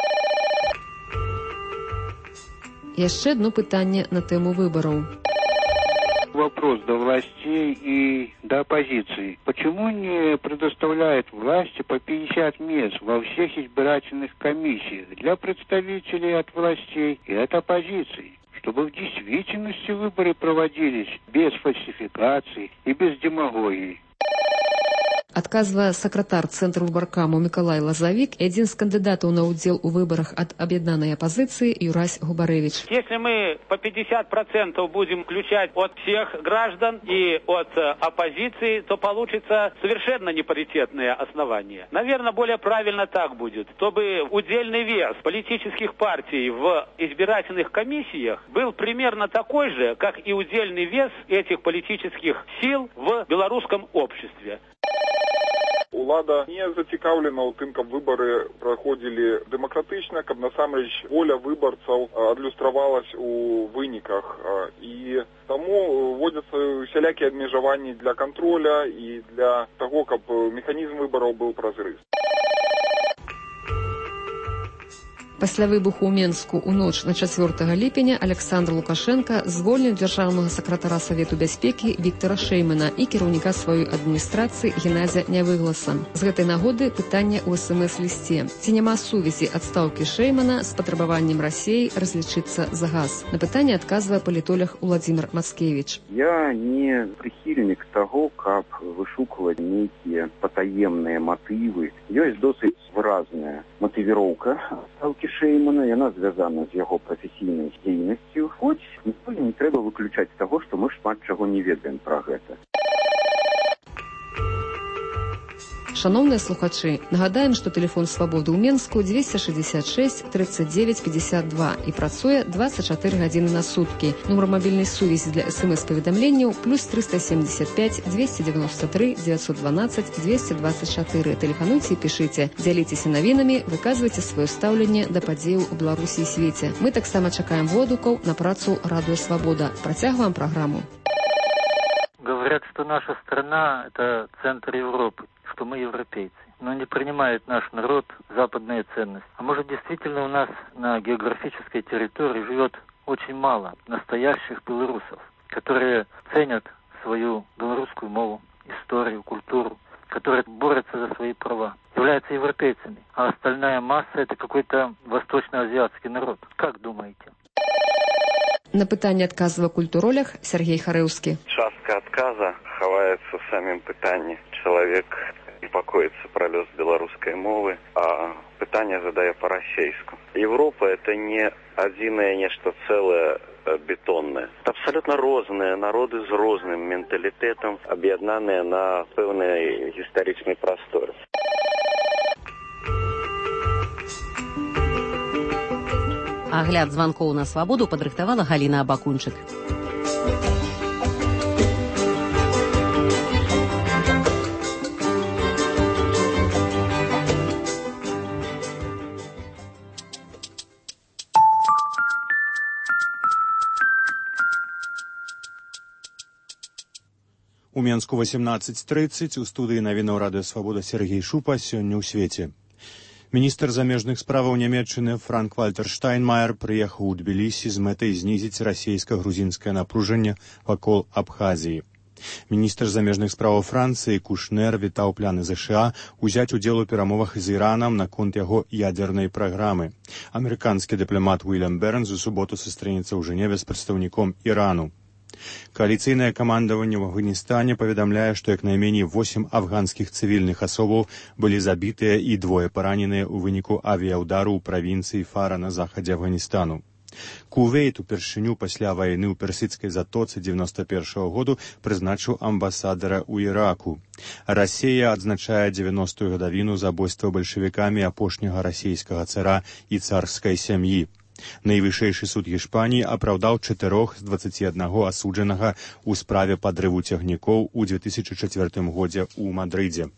Яшчэ одно пытанне на тему выборов. Вопрос до властей и до оппозиции. Почему не предоставляют власти по 50 мест во всех избирательных комиссиях для представителей от властей и от оппозиции, чтобы в действительности выборы проводились без фальсификаций и без демагогии? Адказвае сакратар Цэнтру выбаркаму Мікалай Лазавік і адзін з кандыдатаў на ўдзел у выбарах ад аб'яднанай апозіцыі Юрась Губарэвіч. Если мы по 50% будем включать от всех граждан и от оппозиции, то получится совершенно непаритетное основание. Наверное, более правильно так будет, чтобы удельный вес политических партий в избирательных комиссиях был примерно такой же, как и удельный вес этих политических сил в белорусском обществе. Улада не зацікаўлена ў тым, каб выбары праходзілі дэмакратычна, каб насамрэч воля выбарцаў адлюстравалась у выніках. І таму вводзяцца усялякія абмежаванні для кантроля і для таго, каб механізм выбараў быў празрысты. Пасля выбуху ў Менску ў ноч на 4 ліпеня Александр Лукашенко звольніў дзяржаўнага сакратара Савету бяспекі Віктора Шэймана і кіраўніка сваёй адміністрацыі Геннадзя Нявыгласа. З гэтай нагоды пытанне ў СМС-лісце. Ці няма сувязі адстаўкі Шэймана з патрабаваннем Расіі разлічыцца за газ? На пытанне адказвае палітолог Уладзімир Мацкевіч. Я не прыхільнік таго, каб вышукваць нейкія патаемныя матывы. Ёсць досыць выразная матывіроўка адстаўкі Шэймана, яна звязана з яго прафесійнай дзейнасцю. Хоць ніколі не трэба выключаць таго, што мы шмат чаго не ведаем пра гэта. Шановныя слухачы, нагадаем, што тэлефон свабоды ў Менску 266 39 52 і працуе 24 гадзіны на суткі. Нумар мабільнай сувязі для СМС-паведамленняў плюс 375 293 912 224. Тэлефануйце і пішыце. Дзяліцеся навінамі, выказвайце сваё стаўленне да падзеяў у Беларусі і свеце. Мы таксама чакаем водгукаў на працу Радыё Свабода. Працягваем праграму. Говорят, что наша страна – это центр Европы, что мы европейцы. Но не принимает наш народ западные ценности. А может, действительно у нас на географической территории живет очень мало настоящих белорусов, которые ценят свою белорусскую мову, историю, культуру, которые борются за свои права, являются европейцами. А остальная масса – это какой-то восточноазиатский народ. Как думаете? На пытанне адказвае культуролог Сергей Харэўскі. Частка адказа хаваецца ў самім пытанні. Чалавек непакоіцца пра лёс беларускай мовы, а пытанне задае па-расейску. Европа – это не адзінае нешта цэлае бетоннае. Это абсолютно розныя народы з розным менталітэтам, аб'яднаныя на пэўнай гістарычнай прасторы. Агляд званкоў на свабоду падрыхтавала Галіна Абакунчык. У Менску 18:30, у студыі навінаў Радыё Свабода Сергей Шупа. Сёння ў свеце. Міністр замежных справаў Нямецчыны Франк-Вальтер Штайнмаер прыехаў у Тбілісі з мэтай знізіць расійска-грузінскае напружанне вакол Абхазіі. Міністр замежных справаў Францыі Кушнер вітаў планы ЗША узяць удзел у перамовах з Іранам наконт яго ядернай праграмы. Амерыканскі дыпламат Уильям Бернс у суботу сустрэнецца ў Жэневе з прадстаўніком Ірану. Коаліцыйнае камандаванне ў Афганістане паведамляе, што як найменей 8 афганскіх цывільных асобаў былі забітыя і 2 параненыя ў выніку авіяўдару ў правінцыі Фара на захадзе Афганістану. Кувейт упершыню пасля вайны ў персідскай затоцы 91-го году прызначыў амбасадара ў Іраку. Расія адзначае 90-ю гадавіну забойства бальшавікамі апошняга расійскага цара і царскай сям'і. Найвышэйшы суд Іспаніі апраўдаў 4 з 21 асуджанага ў справе падрыву цягнікоў у 2004 годзе ў Мадрыдзе.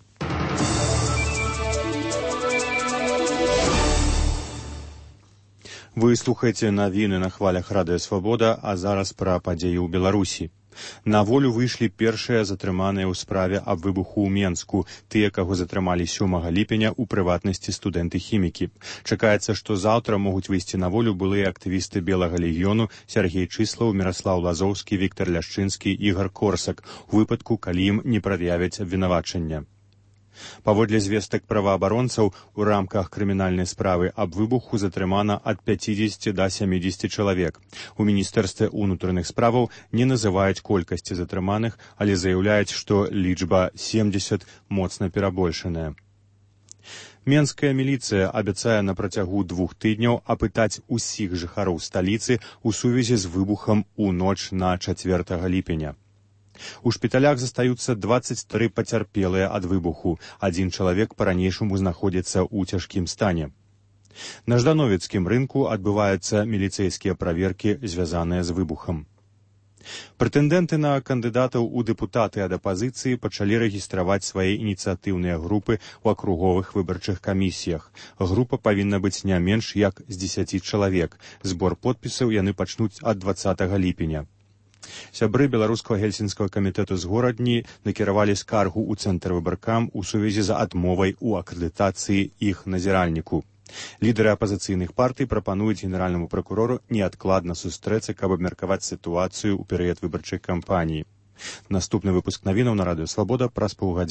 Вы слухаеце навіны на хвалях Радыё Свабода, а зараз пра падзеі ў Беларусі. На волю выйшлі першыя затрыманыя ў справе аб выбуху ў Менску, тыя, каго затрымалі 7 ліпеня, у прыватнасці студэнты-хімікі. Чакаецца, што заўтра могуць выйсці на волю былыя актывісты Белага легіёну Сергей Чыслаў, Міраслаў Лазоўскі, Віктар Ляшчынскі, Ігар Корсак, у выпадку, калі ім не прад'явяць абвінавачання. Паводле звестак праваабаронцаў, у рамках крымінальнай справы аб выбуху затрымана ад 50 да 70 чалавек. У Міністэрстве ўнутраных справаў не называюць колькасці затрыманых, але заяўляюць, што лічба 70 моцна перабольшаная. Менская міліцыя абяцае на працягу 2 тыдняў апытаць усіх жыхароў сталіцы ў сувязі з выбухам у ноч на 4 ліпеня. У шпіталях застаюцца 23 пацярпелыя ад выбуху. 1 чалавек па-ранейшаму знаходзіцца ў цяжкім стане. На Ждановецкім рынку адбываюцца міліцэйскія праверкі, звязаныя з выбухам. Прэтэндэнты на кандыдатаў у дэпутаты ад апазіцыі пачалі рэгістраваць свае ініцыятыўныя групы ў акруговых выбарчых камісіях. Група павінна быць не менш як з 10 чалавек. Збор подпісаў яны пачнуць ад 20 ліпеня. Сябры беларускага гельсінскага камітэту з горадні накіравалі скаргу ў цэнтр выбаркам у сувязі з адмовай у акрэдытацыі іх назіральніку. Лідары апазіцыйных партый прапануюць генеральнаму пракурору неадкладна сустрэцца, каб абмеркаваць сітуацыю ў перыяд выбарчай кампаніі. Наступны выпуск навінаў на Радыё Свабода праз паўгадзіны.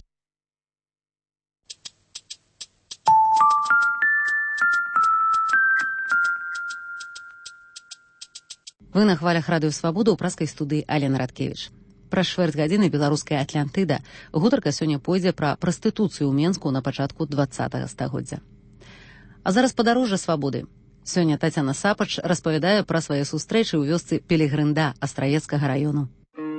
Вы на хвалях Радыё Свабода ў праскай студыі Алена Радкевіч. Праз чвэрць гадзіны беларуская Атлантыда. Гутарка сёння пойдзе пра прастытуцыю ў Менску на пачатку 20 стагоддзя. А зараз падарожжа свабоды. Сёння Тацяна Сапач распавядае пра свае сустрэчы ў вёсцы Пелегрында Астраецкага раёну.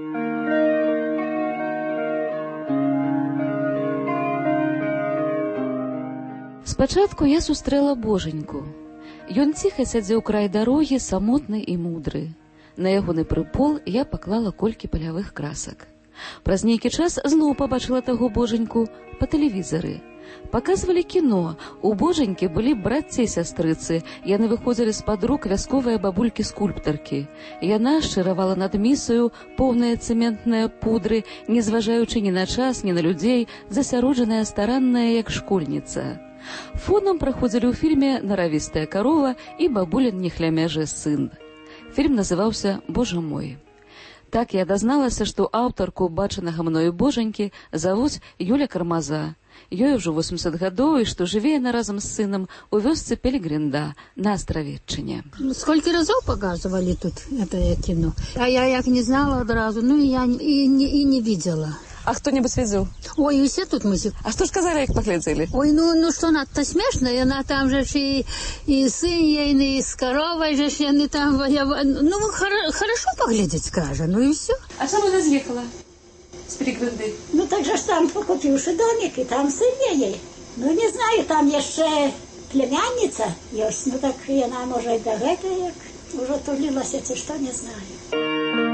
Спачатку я сустрэла божаньку. Ён ціха сядзеў край дарогі, самотны і мудры. На ягоны прыпол я паклала колькі палявых красак. Праз нейкі час зноў пабачыла таго божаньку па тэлевізары. Паказвалі кіно. У божанькі былі братцы і сястрыцы. Яны выходзілі з-пад рук вясковыя бабулькі-скульптаркі. Яна шчыравала над місаю, поўныя цэментныя пудры, не зважаючы ні на час, ні на людзей, засяроджаная старанная, як школьніца. Фонам праходзілі ў фільме «Наравістая карова» і бабулін нехлямяжы сын. Фільм называўся «Божа мой». Так я дазналася, што аўтарку бачанага мною божанькі завуць Юля Кармаза. Ёй ужо 80 гадоў, і што жыве яна разам з сынам у вёсцы Пелегрында на Астравеччыне. Сколько разов показывали тут это кино, а я як не знала одразу, ну я и не видела. А кто-нибудь видел? Ой, и все тут мы. А что ж сказали, как поглядели? Ой, ну что, она-то смешная, она там же и сын ейный, и с коровой же, они там, ну, хорошо поглядеть, скажем, ну и все. А что она съехала с Пелегринды? Ну, так же там покупивши домик, и там сын ей. Ну, не знаю, там еще племянница есть, ну, так и она, может, до этого, уже тулилась, это что, не знаю.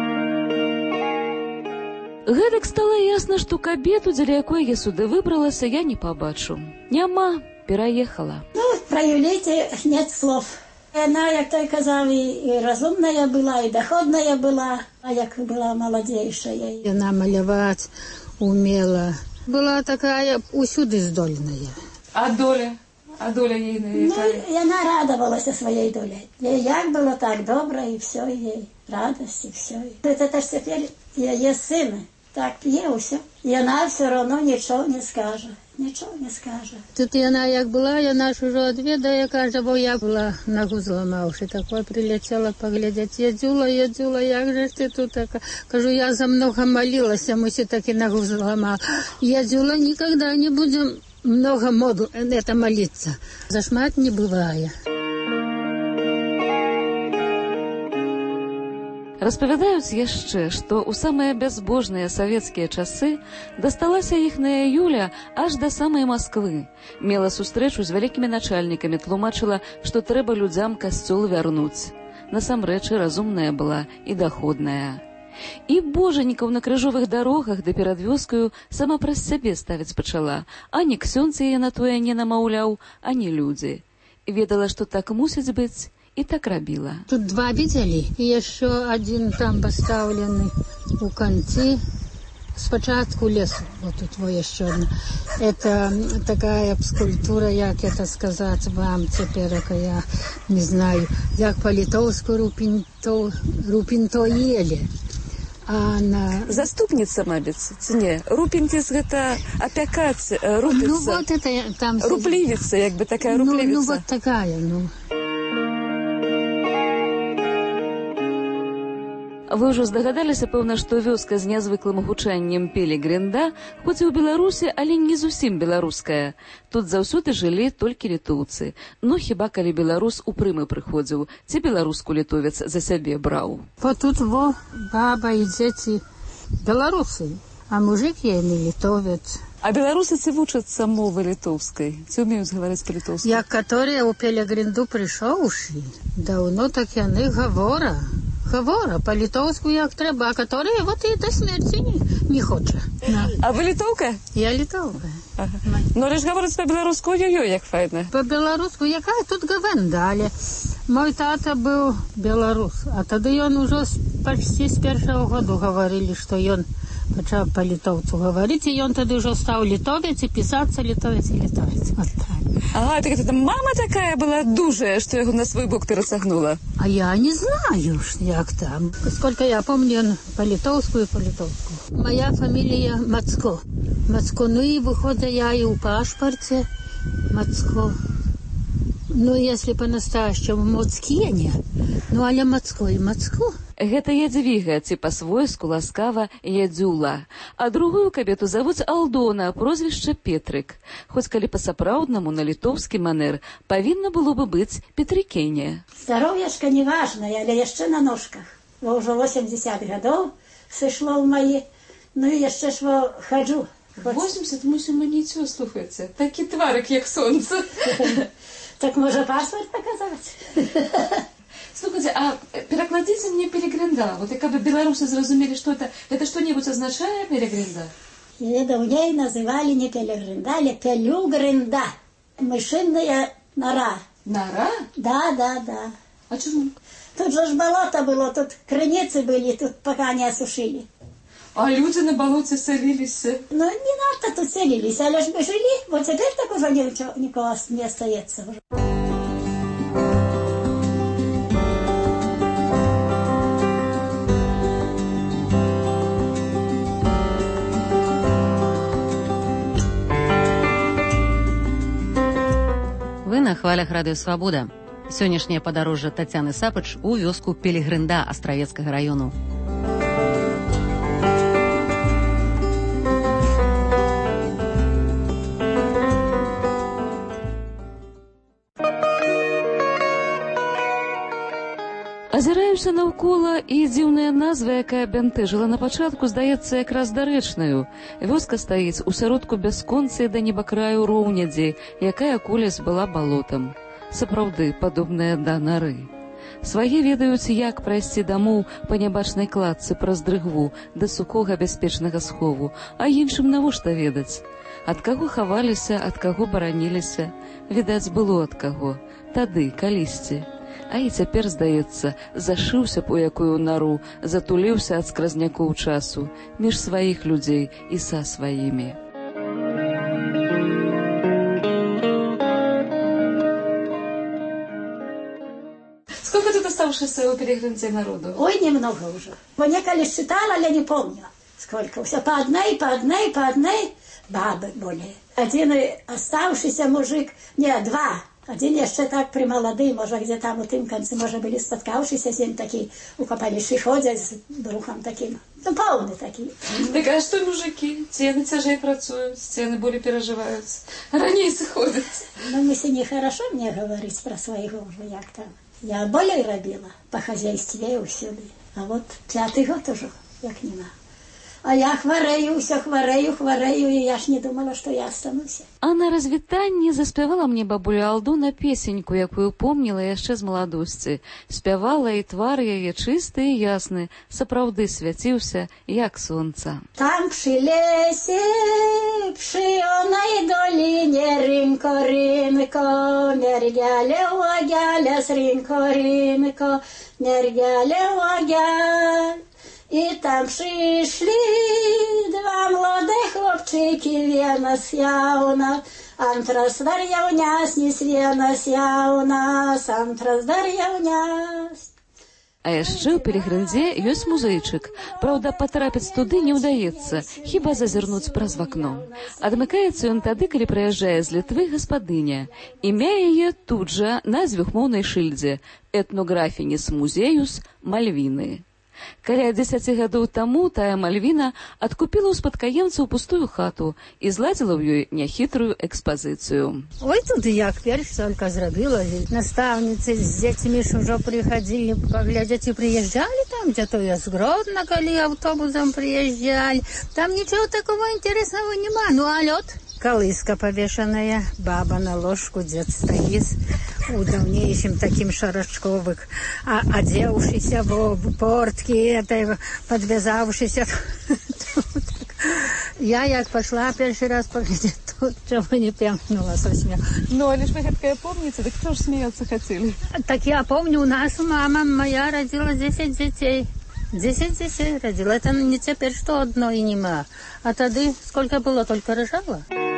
Гэтак стала ясна, што кабету, дзеля якой я сюды выбралася, я не пабачу. Няма, пераехала. Ну, про Юлите нет слов. Яна, як той казав, і розумна була, і доходна була, а як була молодейша. Яна маляваць умела. Была такая усюди здольная. А доля? А доля їй не яка? Ну, яна радувалася своєю долею. Їй як було так добре, і все, їй радость, і все. Це ж тепер її син, так є усе. І вона все одно нічого не скаже. Нічого не скаже. Тут яна як була, яна ж ужо адведае, кажа, бо я була ногу зламаўшы. Такое прилетела поглядеть. Ядзюла, як же ты тут така? Кажу, я за много молилася, муси таки ногу зламала. Ядзюла, никогда не будем много это молиться. Зашмат не бывае. Распавядаюць яшчэ, што ў самыя бязбожныя савецкія часы дасталася іхная Юля аж да самай Масквы. Мела сустрэчу з вялікімі начальнікамі, тлумачыла, што трэба людзям касцёл вярнуць. Насамрэч разумная была і даходная. І божанікаў на крыжовых дарогах ды перад вёскаю сама праз сябе ставіць пачала. Ані ксёндз яе на тое не намаўляў, ані людзі. Ведала, што так мусіць быць, і так рабіла. Тут два видели, и еще один там поставленный у концы. Спочатку лесу, вот тут вот еще одна. Это такая скульптура, як это сказать вам теперь, я не знаю, як по-литовску рупинтоели. А на... Заступница, мабіць, ці не? Рупінтіс – гэта апякаць, рупіцца. Ну, вот это там... Руплівіца, як бы такая руплівіца. Ну, вот такая, ну... Вы ўжо здагадаліся, пэўна, што вёска з нязвыклым гучаннем Пелі-Грында, хоць і ў Беларусі, але не зусім беларуская. Тут заўсёды жылі толькі літоўцы. Ну, хіба калі беларус у прымы прыходзіў, ці беларуску літовец за сябе браў. Вот тут баба і дзеці беларусы, а мужик яны літовец. А беларусы ці вучацца мовы літоўскай? Ці ўмеюць гаварыць па-літоўску? Я, которые у Пелі-Грынду прыйшоўшы, даўно так яны гавора по-литовску як трэба, а которые вот и до смерти не хоча. А вы литовка? Я литовка. Ага. Ну, лишь говорить по-белоруску, ой-ой-ой, як файна. По-белоруску, якая тут гавендали. Мой тата был белорус, а тогда он уже почти с первого года говорили, что он почав по-литовцу говорить, и он тогда уже стал литовец, и писаться литовец, и литовец. Вот так. Ага, так это мама такая была дужая, что его на свой бок пересогнула. А я не знаю, як там. Сколько я помню, он по-литовску и по-литовску. Моя фамилия Мацко. Мацко, ну и выходит, я и у пашпорте Мацко. Ну, если по-настоящему Моцкене, ну, але Мацко и Мацко. Гэта Ядвіга, ці па-свойску ласкава Ядзюла. А другую кабету завуць Алдона, прозвішча Петрык. Хоць калі па-сапраўднаму на літоўскі манер павінна было бы быць Петрыкене. Здароўяшка не важная, але яшчэ на ножках. Бо ўжо 80 гадоў сышло ў мае. Ну і яшчэ ж хаджу. 80, мусім маніцё, слухайце. Такі тварык, як сонца. Так можа паспорт паказаць? Слухайте, а перакладзіце мне Пелі-Грында. Вот и как бы белорусы зразумелі, что это что-нибудь означает Пелі-Грында? Даўней называли не Пелі-Грында, але Пелю-Грында. Мышиная нора. Нора? Да. А чему? Тут же ж болото было, тут крыницы были, тут пока не осушили. А люди на болоте селились? Ну, не надо тут селились, але ж мы жили. Вот теперь так уже никого не остается. Вы на хвалях радыё Свабода. Сённяшняе падарожжа Тацяны Сапач у вёску Пелі-Грында Астравецкага раёну. Азіраюся наўкола, і дзіўная назва, якая бянтэжыла на пачатку, здаецца якраз дарэчнаю. Вёска стаіць у сяродку бясконцай да небакраю роўнядзі, якая колісь была балотам. Сапраўды, падобная да нары. Свае ведаюць, як прайсці дамоў па нябачнай кладцы праз дрыгву да сухога бяспечнага схову, а іншым навошта ведаць? Ад каго хаваліся, ад каго бараніліся? Відаць, было ад каго. Тады, калісьці. А і цяпер, здаецца, зашыўся б у якую нару, затуліўся ад скразнякоў часу, між сваіх людзей і са сваімі. Сколько тут оставшихся у Пилигримце народу? Ой, немного уже. Я когда считала, я не помню, сколько. Все по одной бабы были. Один оставшийся мужик, два. Один еще так примолодый, может, где там у тым конце, может, были споткавшиеся, с ним такие укопалиши ходят с брухом таким. Ну, полный такие. Так а что мужики? Цены тяжей працуют, цены более переживают. Ранее ходят. Ну, если нехорошо мне говорить про своего уже, як там. Я более робила по хозяйстве усюды. А вот 5-й год уже, як нема. А я хварею, і я ж не думала, што я остануся. А на развітанні заспявала мне бабуля Алдона песеньку, якую помніла яшчэ з маладосці. Спявала, і твар яе чысты і ясны, сапраўды свяціўся, як сонца. Там пrzy лесе, przy onej dolinie, rynko, nergiale łagiale, z rynko, nergiale łagiale. И там пришли два молодых хлопчики, венас яуна, антрас дарьяуняс, не свенас яунас, антрас дарьяуняс. А яшчэ ў Пілігрымдзе ёсць музейчык. Праўда, патрапіць туды не ўдаецца, хіба зазірнуць праз вакно. Адмыкаецца ён тады, калі прыязджае з Літвы гаспадыня. Імя яе тут жа на дзвюхмоўнай шыльдзе «Этнографінес музеюс Мальвіны». Каля 10 гадоў таму тая Мальвіна адкупіла ў спадкаемцаў пустую хату і зладзіла ў ёй няхітрую экспазіцыю. Ой, тут як перш только зрабіла. Настаўніцы з дзецьмі ж ужо прыходили паглядзець і прыязджалі там, дзе то я з Гродна, калі аўтобусам прыязджалі. Там нічого такого интересного нема. Ну, а лёд? Колыска повешенная, баба на ложку, дед стоит у давнейшим таким шарочковых, одевшийся в портки, подвязавшийся. Я, як пошла перший раз поглядеть, тут чего не пямкнула со смеху. Ну, а лишь вы такая помните, так кто ж смеяться хотели? Так я помню, у нас мама моя родила 10 детей. 10 детей родила. Это не теперь, что одно и нема. А тогда сколько было, только рожала.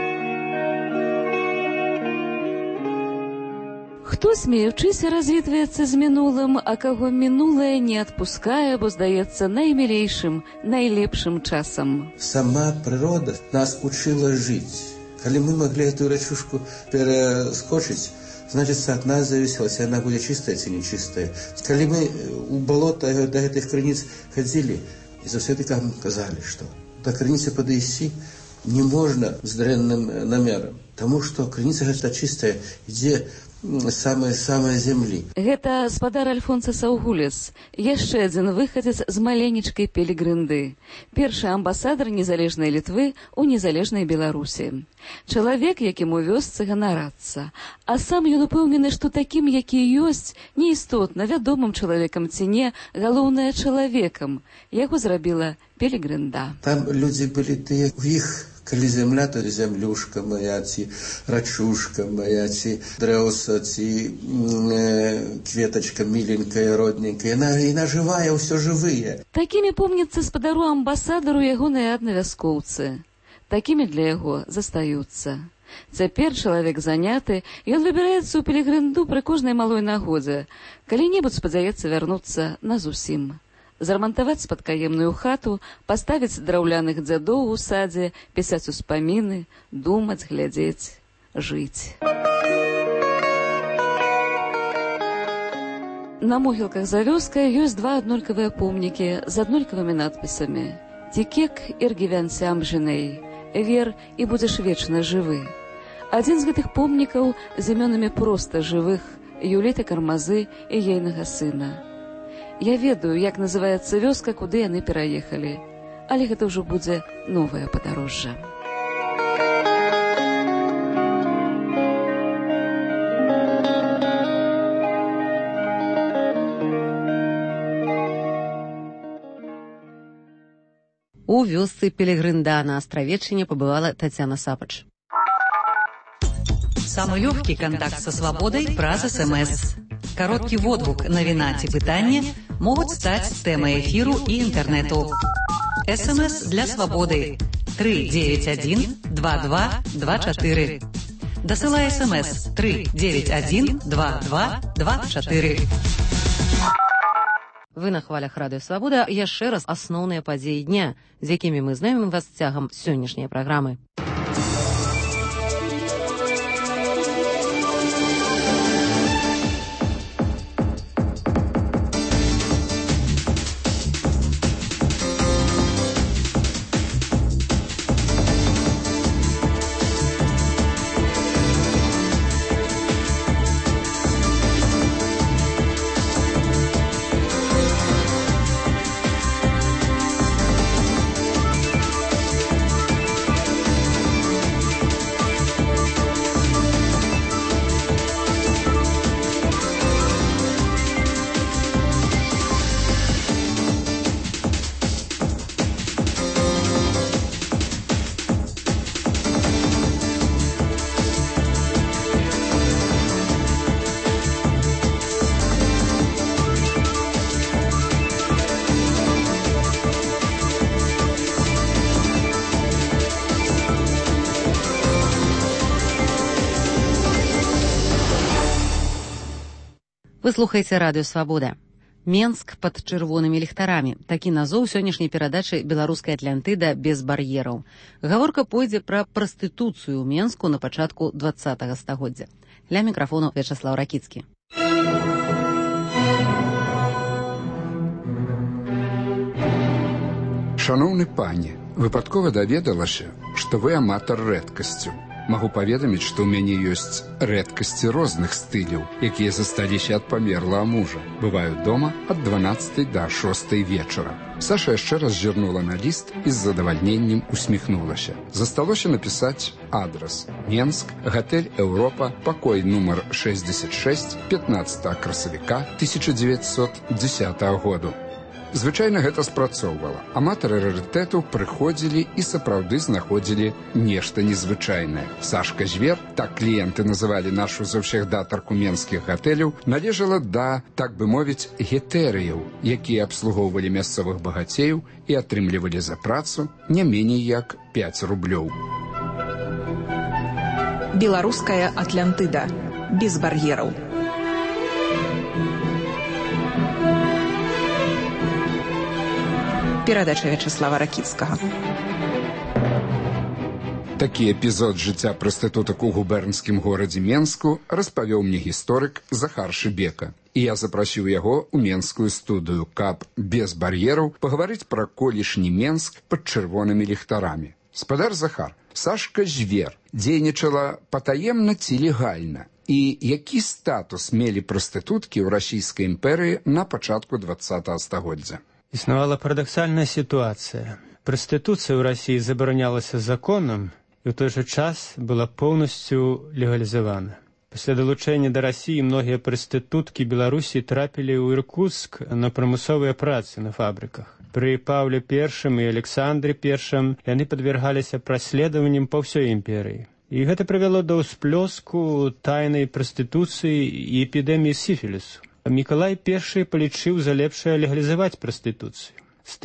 Хто, смеючыся, развітваецца з мінулым, а каго мінулае не адпускае, бо здаецца наймілейшым, найлепшым часам. Сама прырода нас учила жыць. Калі мы маглі эту рачушку пераскочыць, значит, от нас зависело, если она будет чистая, ці нечистая. Калі мы у болота до гэтых крыніц ходили, и заўсёды нам казали, что до крыніцы падысці не можно с дрэнным намером, потому что крыніца гэта чистая, ідзе самая земли. Гэта спадар Альфонса Саўгулес, яшчэ адзін выхадзец з маленечкай Пілігрымды, першы амбасадар незалежнай Літвы ў незалежнай Беларусі. Чалавек, якім у вёсцы ганарацца, а сам ён упэўнены, што такім, які ёсць, неістотна, вядомым чалавекам ці не, галоўнае чалавекам. Яго зрабіла Пілігрымда. Там людзі былі тыя, у іх калі земля, то землюшка моя, ці рачушка моя, ці дрэўса, ці кветачка міленькая, родненькая. Яна жывая, ўсё жывыя. Такімі помніцца спадару амбасадару ягоныя аднавяскоўцы. Такімі для яго застаюцца. Цяпер чалавек заняты, ён выбіраецца ў Пілігрымду пры кожнай малой нагодзе. Калі-небудзь спадзяецца вярнуцца назусім. Зарамантаваць спадкаемную хату, паставіць драўляных дзядоў у садзе, пісаць успаміны, думаць, глядзець, жыць. На могілках за вёскай ёсць два аднолькавыя помнікі з аднолькавымі надпісамі. «Тикек иргивянсям жиней, вер и будешь вечно жывы». Адзін з гэтых помнікаў з імёнамі проста жывых Юліты Кармазы і ейнага сына. Я ведаю, як называецца вёска, куды яны пераехалі, але гэта ўжо будзе новае падарожжа. У вёсцы Пілігрымда на Астравеччине побывала Татьяна Сапач. Самый легкий контакт со свободой праз СМС. Кароткі водгук, навіна ці пытанне могуць стаць тэмай эфіру і інтэрнэту. СМС для свабоды 391 2224. Дасылай СМС 391 2224. Вы на хвалях радыё Свабода. Яшчэ раз асноўныя падзеі дня, з якімі мы знаёмім вас цягам сённяшняй праграмы. Вы слухаеце радыё Свабода. Менск пад чырвонымі ліхтарамі. Такі назоў сённяшняй перадачы беларускай Атлантыда без бар'ераў. Гаворка пойдзе пра прастытуцыю ў Менску на пачатку 20-го стагоддзя. Ля мікрафону Вячаслаў Ракіцкі. Шаноўны пане, выпадкова даведалася, што вы аматар рэдкасцю. Магу паведаміць, што ў мяне ёсць рэдкасці розных стыляў, якія засталіся ад памерлага мужа. Бываю дома ад 12 до 6 вечара. Саша яшчэ раз зірнула на ліст і з задавальненнем усміхнулася. Засталося напісаць адрас. Менск, гатэль Еўропа, пакой нумар 66, 15 красавіка 1910 году. Звычайна гэта спрацоўвала. Аматары рарытэту прыходзілі і сапраўды знаходзілі нешта незвычайнае. Сашка Звер, так кліенты называлі нашу заўсягдатарку менскіх гатэляў, належала да, так бы мовіць, гетэрыяў, якія абслугоўвалі мясцовых багацеяў і атрымлівалі за працу не меней як 5 рублёў. Беларуская Атлантыда. Без бар'ераў. Перадача Вячаслава Ракіцкага. Такі эпізод жыцця прастытутак у губернскім горадзе Менску распавёў мне гісторык Захар Шыбека. І я запрасіў яго ў менскую студыю, каб без бар'ераў пагаварыць пра колішні Менск пад чырвонымі ліхтарамі. Спадар Захар, Сашка Звер дзейнічала патаемна ці легальна? І які статус мелі прастытуткі ў расійскай імперыі на пачатку 20-го стагоддзя? Існавала парадаксальная сітуацыя. Прастытуцыя ў Расіі забаранялася законам і ў той жа час была поўнасцю легалізавана. Пасля далучэння да Расіі многія прастытуткі Беларусі трапілі ў Іркутск на прымусовыя працы на фабрыках. Пры Паўле I і Александры I яны падвергаліся праследаванням па ўсёй імперыі. І гэта прывяло да ўсплёску тайнай прастытуцыі і эпідэміі сіфілісу. Мікалай I палічыў за лепшае легалізаваць прастытуцыю. З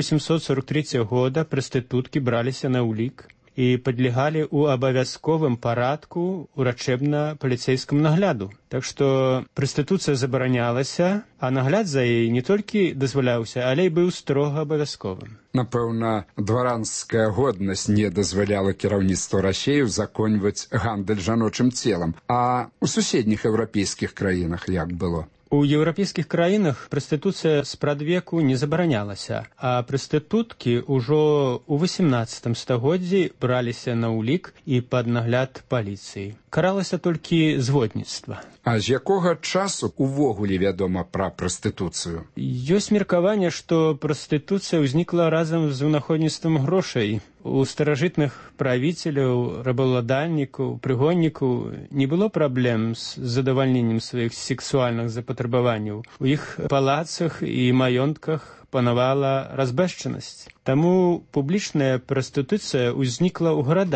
1843 года прастытуткі браліся на ўлік і падлягалі ў абавязковым парадку урачэбна-паліцэйскаму нагляду. Так што прастытуцыя забаранялася, а нагляд за яй не толькі дазваляўся, але і быў строга абавязковым. Напэўна, дваранская годнасць не дазваляла кіраўніцтву Расіі законваць гандаль жаночым целам, а ў суседніх еўрапейскіх краінах як было? У еўрапейскіх краінах прастытуцыя спрадвеку не забаранялася, а прастытуткі ўжо ў 18 стагоддзі браліся на ўлік і пад нагляд паліцыі. Каралася толькі зводніцтва. А з якога часу увогуле вядома пра прастытуцыю? Ёсць меркаванне, што прастытуцыя ўзнікла разам з вынаходніцтвам грошай. У старажытных правіцеляў, рабаўладальнікаў, прыгоннікаў не было праблем з задавальненнем сваіх сексуальных запатрабаванняў. У іх палацах і маёнтках панавала разбэшчанасць. Таму публічная прастытуцыя ўзнікла ў гарадах.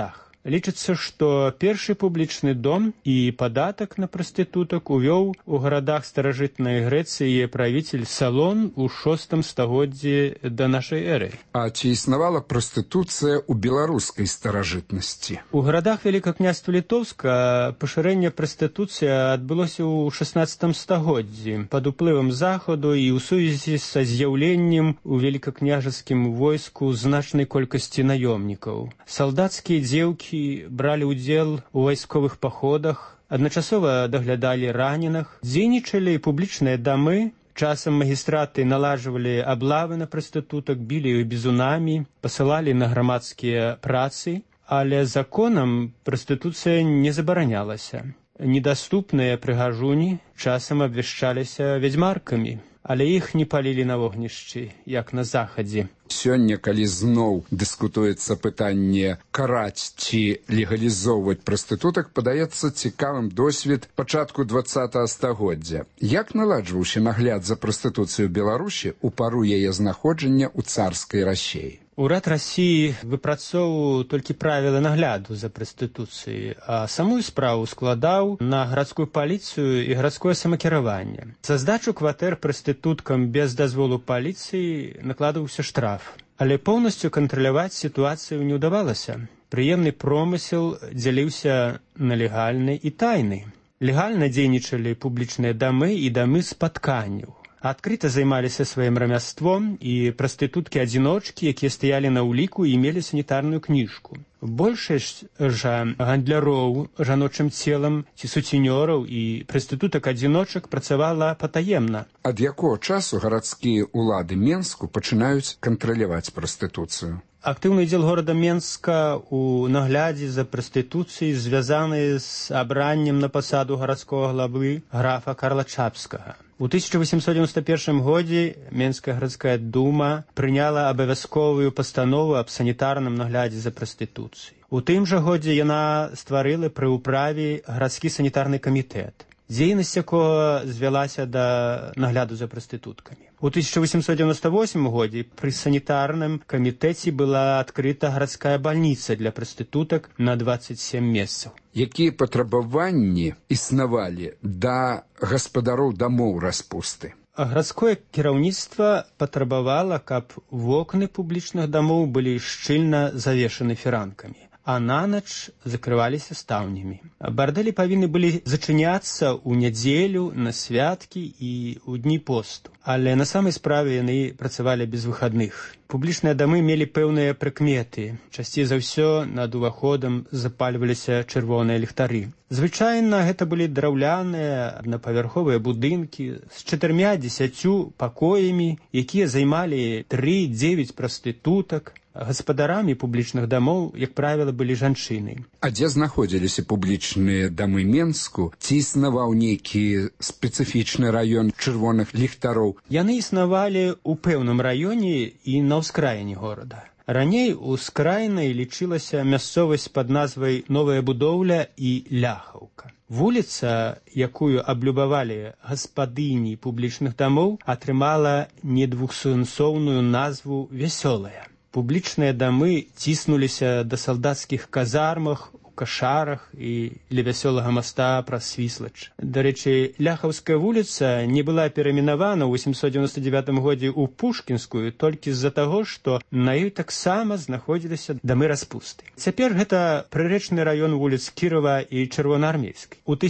Лічыцца, што першы публічны дом і падатак на прастытутак увёў у гарадах старажытнай Грэцыі правіцель Салон у 6 стагоддзі да нашай эры. А ці існавала прастытуцыя ў беларускай старажытнасці? У гарадах Вялікакняства Літоўска пашырэнне прастытуцыі адбылося ў 16 стагоддзі пад уплывам захаду і ў сувязі са з'яўленнем у великакняжескім войску значнай колькасці наёмнікаў. Салдацкія дзеўкі бралі ўдзел у вайсковых паходах, адначасова даглядалі раненых, дзейнічалі публічныя дамы, часам магістраты наладжвалі аблавы на прастытутак, білі іх бізунамі, пасылалі на грамадскія працы, але законам прастытуцыя не забаранялася. Недаступныя прыгажуні часам абвяшчаліся вядзьмаркамі, але іх не палілі на вогнішчы, як на захадзе. Сёння, калі зноў дыскутуецца пытанне караць ці легалізоўваць прастытутак, падаецца цікавым досвед пачатку 20 стагоддзя. Як наладжваўся нагляд за прастытуцыяй у Беларусі ў пару яе знаходжання ў царскай Расіі? Урад Расіі выпрацоўваў толькі правілы нагляду за прастытуцыяй, а самую справу складаў на гарадскую паліцыю і гарадское самакіраванне. За здачу кватэр прастытуткам без дазволу паліцыі накладваўся штраф. Але поўнасцю кантраляваць сітуацыю не ўдавалася. Прыемны промысел дзяліўся на легальны і тайны. Легальна дзейнічалі публічныя дамы і дамы спатканняў. Адкрыта займаліся сваім рамяством і прастытуткі-адзіночкі, якія стаялі на ўліку і мелі санітарную кніжку. Большасць жа гандляроў жаночым целам ці суцінёраў і прастытутак-адзіночак працавала патаемна. Ад якога часу гарадскія ўлады Менску пачынаюць кантраляваць прастытуцыю? Актыўны удзел горада Менска ў наглядзе за прастытуцыяй звязаны з абраннем на пасаду гарадскога главы графа Карла Чапскага. У 1891 годзе Менская гарадская дума прыняла абавязковую пастанову аб санітарным наглядзе за прастытуцыяй. У тым жа годзе яна стварыла пры ўправе гарадскі санітарны камітэт, дзейнасць якога звялася да нагляду за прастытуткамі. У 1898 годзе пры санітарным камітэце была адкрыта гарадская бальніца для прастытутак на 27 месцаў. Якія патрабаванні існавалі да гаспадароў дамоў распусты? Гарадское кіраўніцтва патрабавала, каб вокны публічных дамоў былі шчыльна завешаны фіранкамі, а нанач закрываліся стаўнямі. Бардэлі павінны былі зачыняцца ў нядзелю, на святкі і ў дні посту. Але на самай справе яны працавалі без выхадных. Публічныя дамы мелі пэўныя прыкметы. Часцей за ўсё над уваходам запальваліся чырвоныя ліхтары. Звычайна гэта былі драўляныя аднапавярховыя будынкі з 4-10 пакоямі, якія займалі 3-9 прастытутак. Гаспадарамі публічных дамоў, як правіла, былі жанчыны. А дзе знаходзіліся публічныя дамы Менску? Ці існаваў нейкі спецыфічны раён чырвоных ліхтароў? Яны існавалі ў пэўным раёне і на ўскраіне горада. Раней у скраінай лічылася мясцовасць пад назвай Новая будоўля і Ляхаўка. Вуліца, якую аблюбавалі гаспадыні публічных дамоў, атрымала недвухсэнсоўную назву Вясёлая. Публічныя дамы ціснуліся да салдацкіх казармах, у кашарах і ля вясёлага моста праз Свіслач. Дарэчы, Ляхаўская вуліца не была перайменавана ў 899 годзе ў Пушкінскую толькі з-за таго, што на ёй таксама знаходзіліся дамы распусты. Цяпер гэта прырэчны раён вуліц Кірова і Чырвонаармейскай. У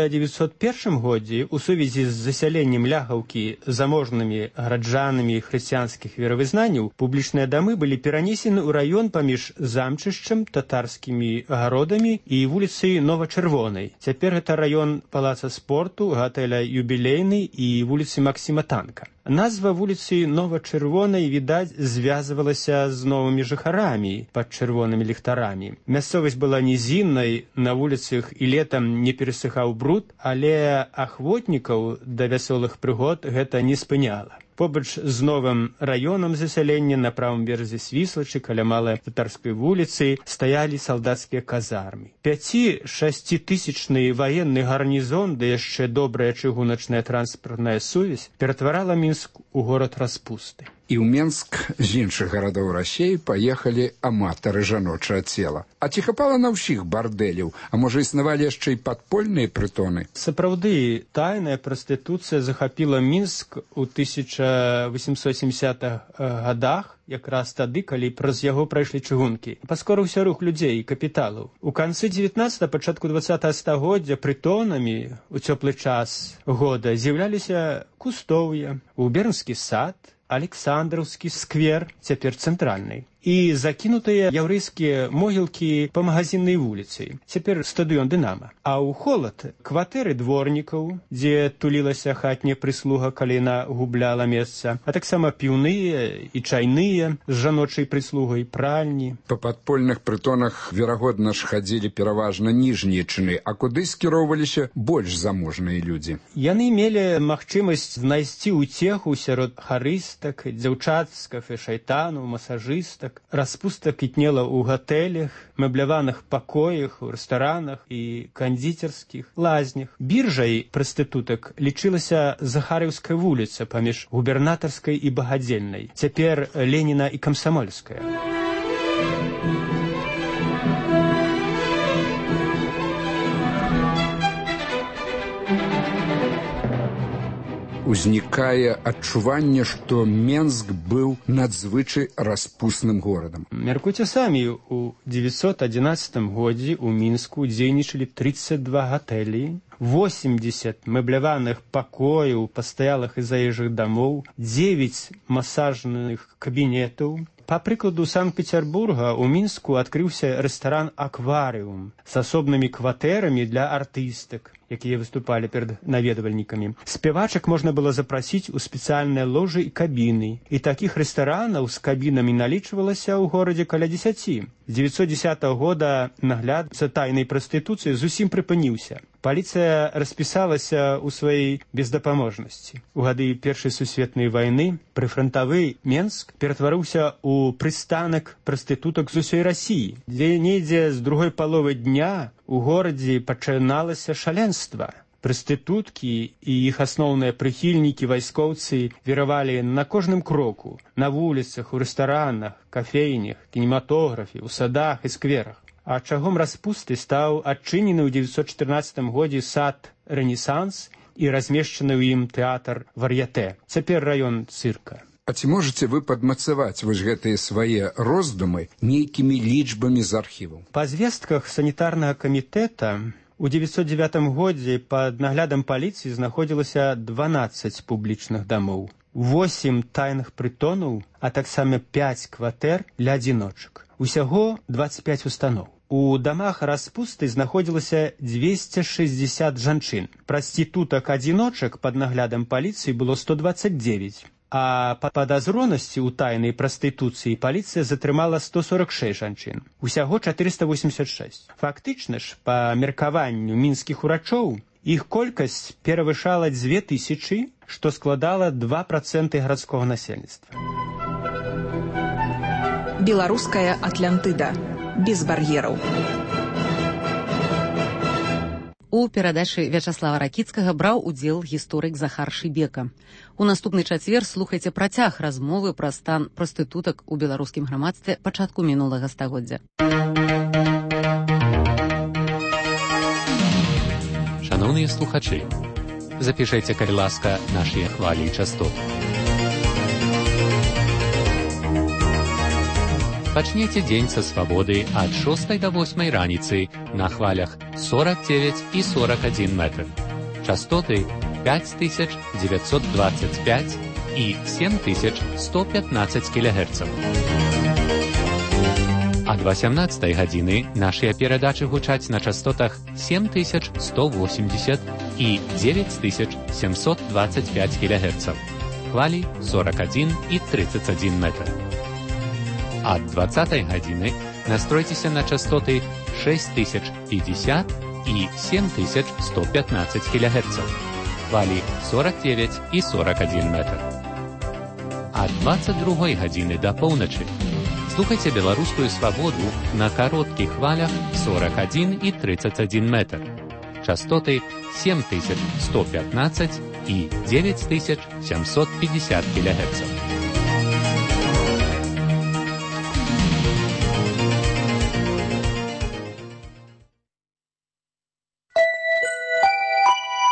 1901 годзе ў сувязі з засяленнем Ляхаўкі заможнымі гараджанамі хрысціянскіх веравызнанняў публічныя дамы былі перанесены ў раён паміж замчышчам, татарскімі гародамі і вуліцай Новачырвонай. Цяпер гэта раён палаца спорту, гатэля Юбілейны і вуліцы Максіма Танка. Назва вуліцы Новачырвонай, відаць, звязвалася з новымі жыхарамі пад чырвонымі ліхтарамі. Мясцовасць была нізіннай, на вуліцах і летам не перасыхаў бруд, але ахвотнікаў да вясёлых прыгод гэта не спыняла. Побач з новым раёнам засялення на правым беразе Свіслачы, каля малай татарскай вуліцы, стаялі салдацкія казармы. 5-6 тысячны ваенны гарнізон, да яшчэ добрая чыгуначная транспартная сувязь, ператварала Мінск у горад распусты. І ў Менск з іншых гарадоў Расіі паехалі аматары жаночага цела. А ці хапала на ўсіх бардэляў? А можа, існавалі яшчэ і падпольныя прытоны? Сапраўды, тайная прастытуцыя захапіла Мінск у 1870-х годах, якраз тады, калі праз яго прайшлі чыгункі. Паскорыўся рух людзей і капіталаў. У канцы 19-го, пачатку 20-го стагоддзя прытонамі ў цёплы час года з'яўляліся кустоўя, губернскі сад, Александраўскі сквер, цяпер цэнтральны, і закінутыя яўрэйскія могілкі па магазіннай вуліцы, цяпер стадыён «Дынама». А ў холад кватэры дворнікаў, дзе тулілася хатняя прыслуга, калі яна губляла месца, а таксама піўныя і чайныя з жаночай прыслугай, пральні. Па падпольных прытонах, верагодна ж, хадзілі пераважна ніжнія чыны, а куды скіроўваліся больш заможныя людзі? Яны мелі магчымасць знайсці ўцеху сярод харыстак, дзяўчат з кафэ шайтану, масажыстак. Распуста квітнела ў гатэлях, мэбляваных пакоях, у рэстаранах і кандзіцерскіх лазнях. Біржай прастытутак лічылася Захарыўская вуліца паміж губернатарскай і багадзельнай, цяпер Леніна і Камсамольская. Узнікае адчуванне, што Менск быў надзвычай распусным горадам. Мяркуйце самі, у 911 годзе ў Мінску дзейнічалі 32 гатэлі, 80 мэбляваных пакояў, пастаялых і заезжых дамоў, 9 масажных кабінетаў. Па прыкладу Санкт-Петербурга ў Мінску адкрыўся рэстаран «Акварыум» з асобнымі кватэрамі для артыстак, якія выступалі перад наведвальнікамі. Спявачак можна было запрасіць у спецыяльныя ложы і кабіны. І такіх рэстаранаў з кабінамі налічвалася ў горадзе каля 10. З 910 года нагляд за тайнай прастытуцыяй зусім прыпыніўся. Паліцыя распісалася ў сваёй бездапаможнасці. У гады Першай сусветнай вайны прыфрантавы Менск ператварыўся ў прыстанак прастытутак з усёй Расіі, дзе недзе з другой паловы дня у горадзе пачыналася шаленства. Прастытуткі і іх асноўныя прыхільнікі, вайскоўцы, віравалі на кожным кроку, на вуліцах, у рэстаранах, кафейнях, кінематографе, у садах і скверах. А ачагом распусты стаў адчынены ў 914 годзе сад «Рэнесанс» і размешчаны ў ім тэатр «Вар'яте», цяпер раён цырка. А ці можаце вы падмацаваць вось гэтыя свае роздумы нейкімі лічбамі з архіваў? Па звестках санітарнага камітэта у 909 годзе пад наглядам паліцыі знаходзілася 12 публічных дамоў, 8 тайных прытонаў, а таксама 5 кватэр для адзіночак. Усяго 25 устаноў. У дамах распусты знаходзілася 260 жанчын. Прастытутак-адзіночак пад наглядам паліцыі было 129. А па падазронасці ў тайнай прастытуцыі паліцыя затрымала 146 жанчын. Усяго 486. Фактычна ж, па меркаванню мінскіх урачоў, іх колькасць перавышала 2000, што складала 2% гарадскога насельніцтва. Беларуская Атлантыда. Без бар'ераў. У перадачы Вячаслава Ракіцкага браў удзел гісторык Захар Шыбека. У наступны чацвер слухайце працяг размовы пра стан прастытутак у беларускім грамадстве пачатку мінулага стагоддзя. Шановныя слухачы, запішайце, калі ласка, нашыя хвалі і частоты. Пачніце дзень са свабоды ад 6 до 8 раніцы на хвалях 49 і 41 метр. Частоты 5925 і 7115 кГц. Ад 18 гадзіны нашыя перадачы гучаць на частотах 7180 і 9725 кГц. Хвалі 41 і 31 метр. Ад 20 гадзіны настройцеся на частоты 6050 і 7115 кГц. Хвалі 49 і 41 метр. Ад 22 гадзіны да поўначы слухайце беларускую свабоду на кароткіх хвалях 41 і 31 метр. Частоты 7115 і 9750 кГц.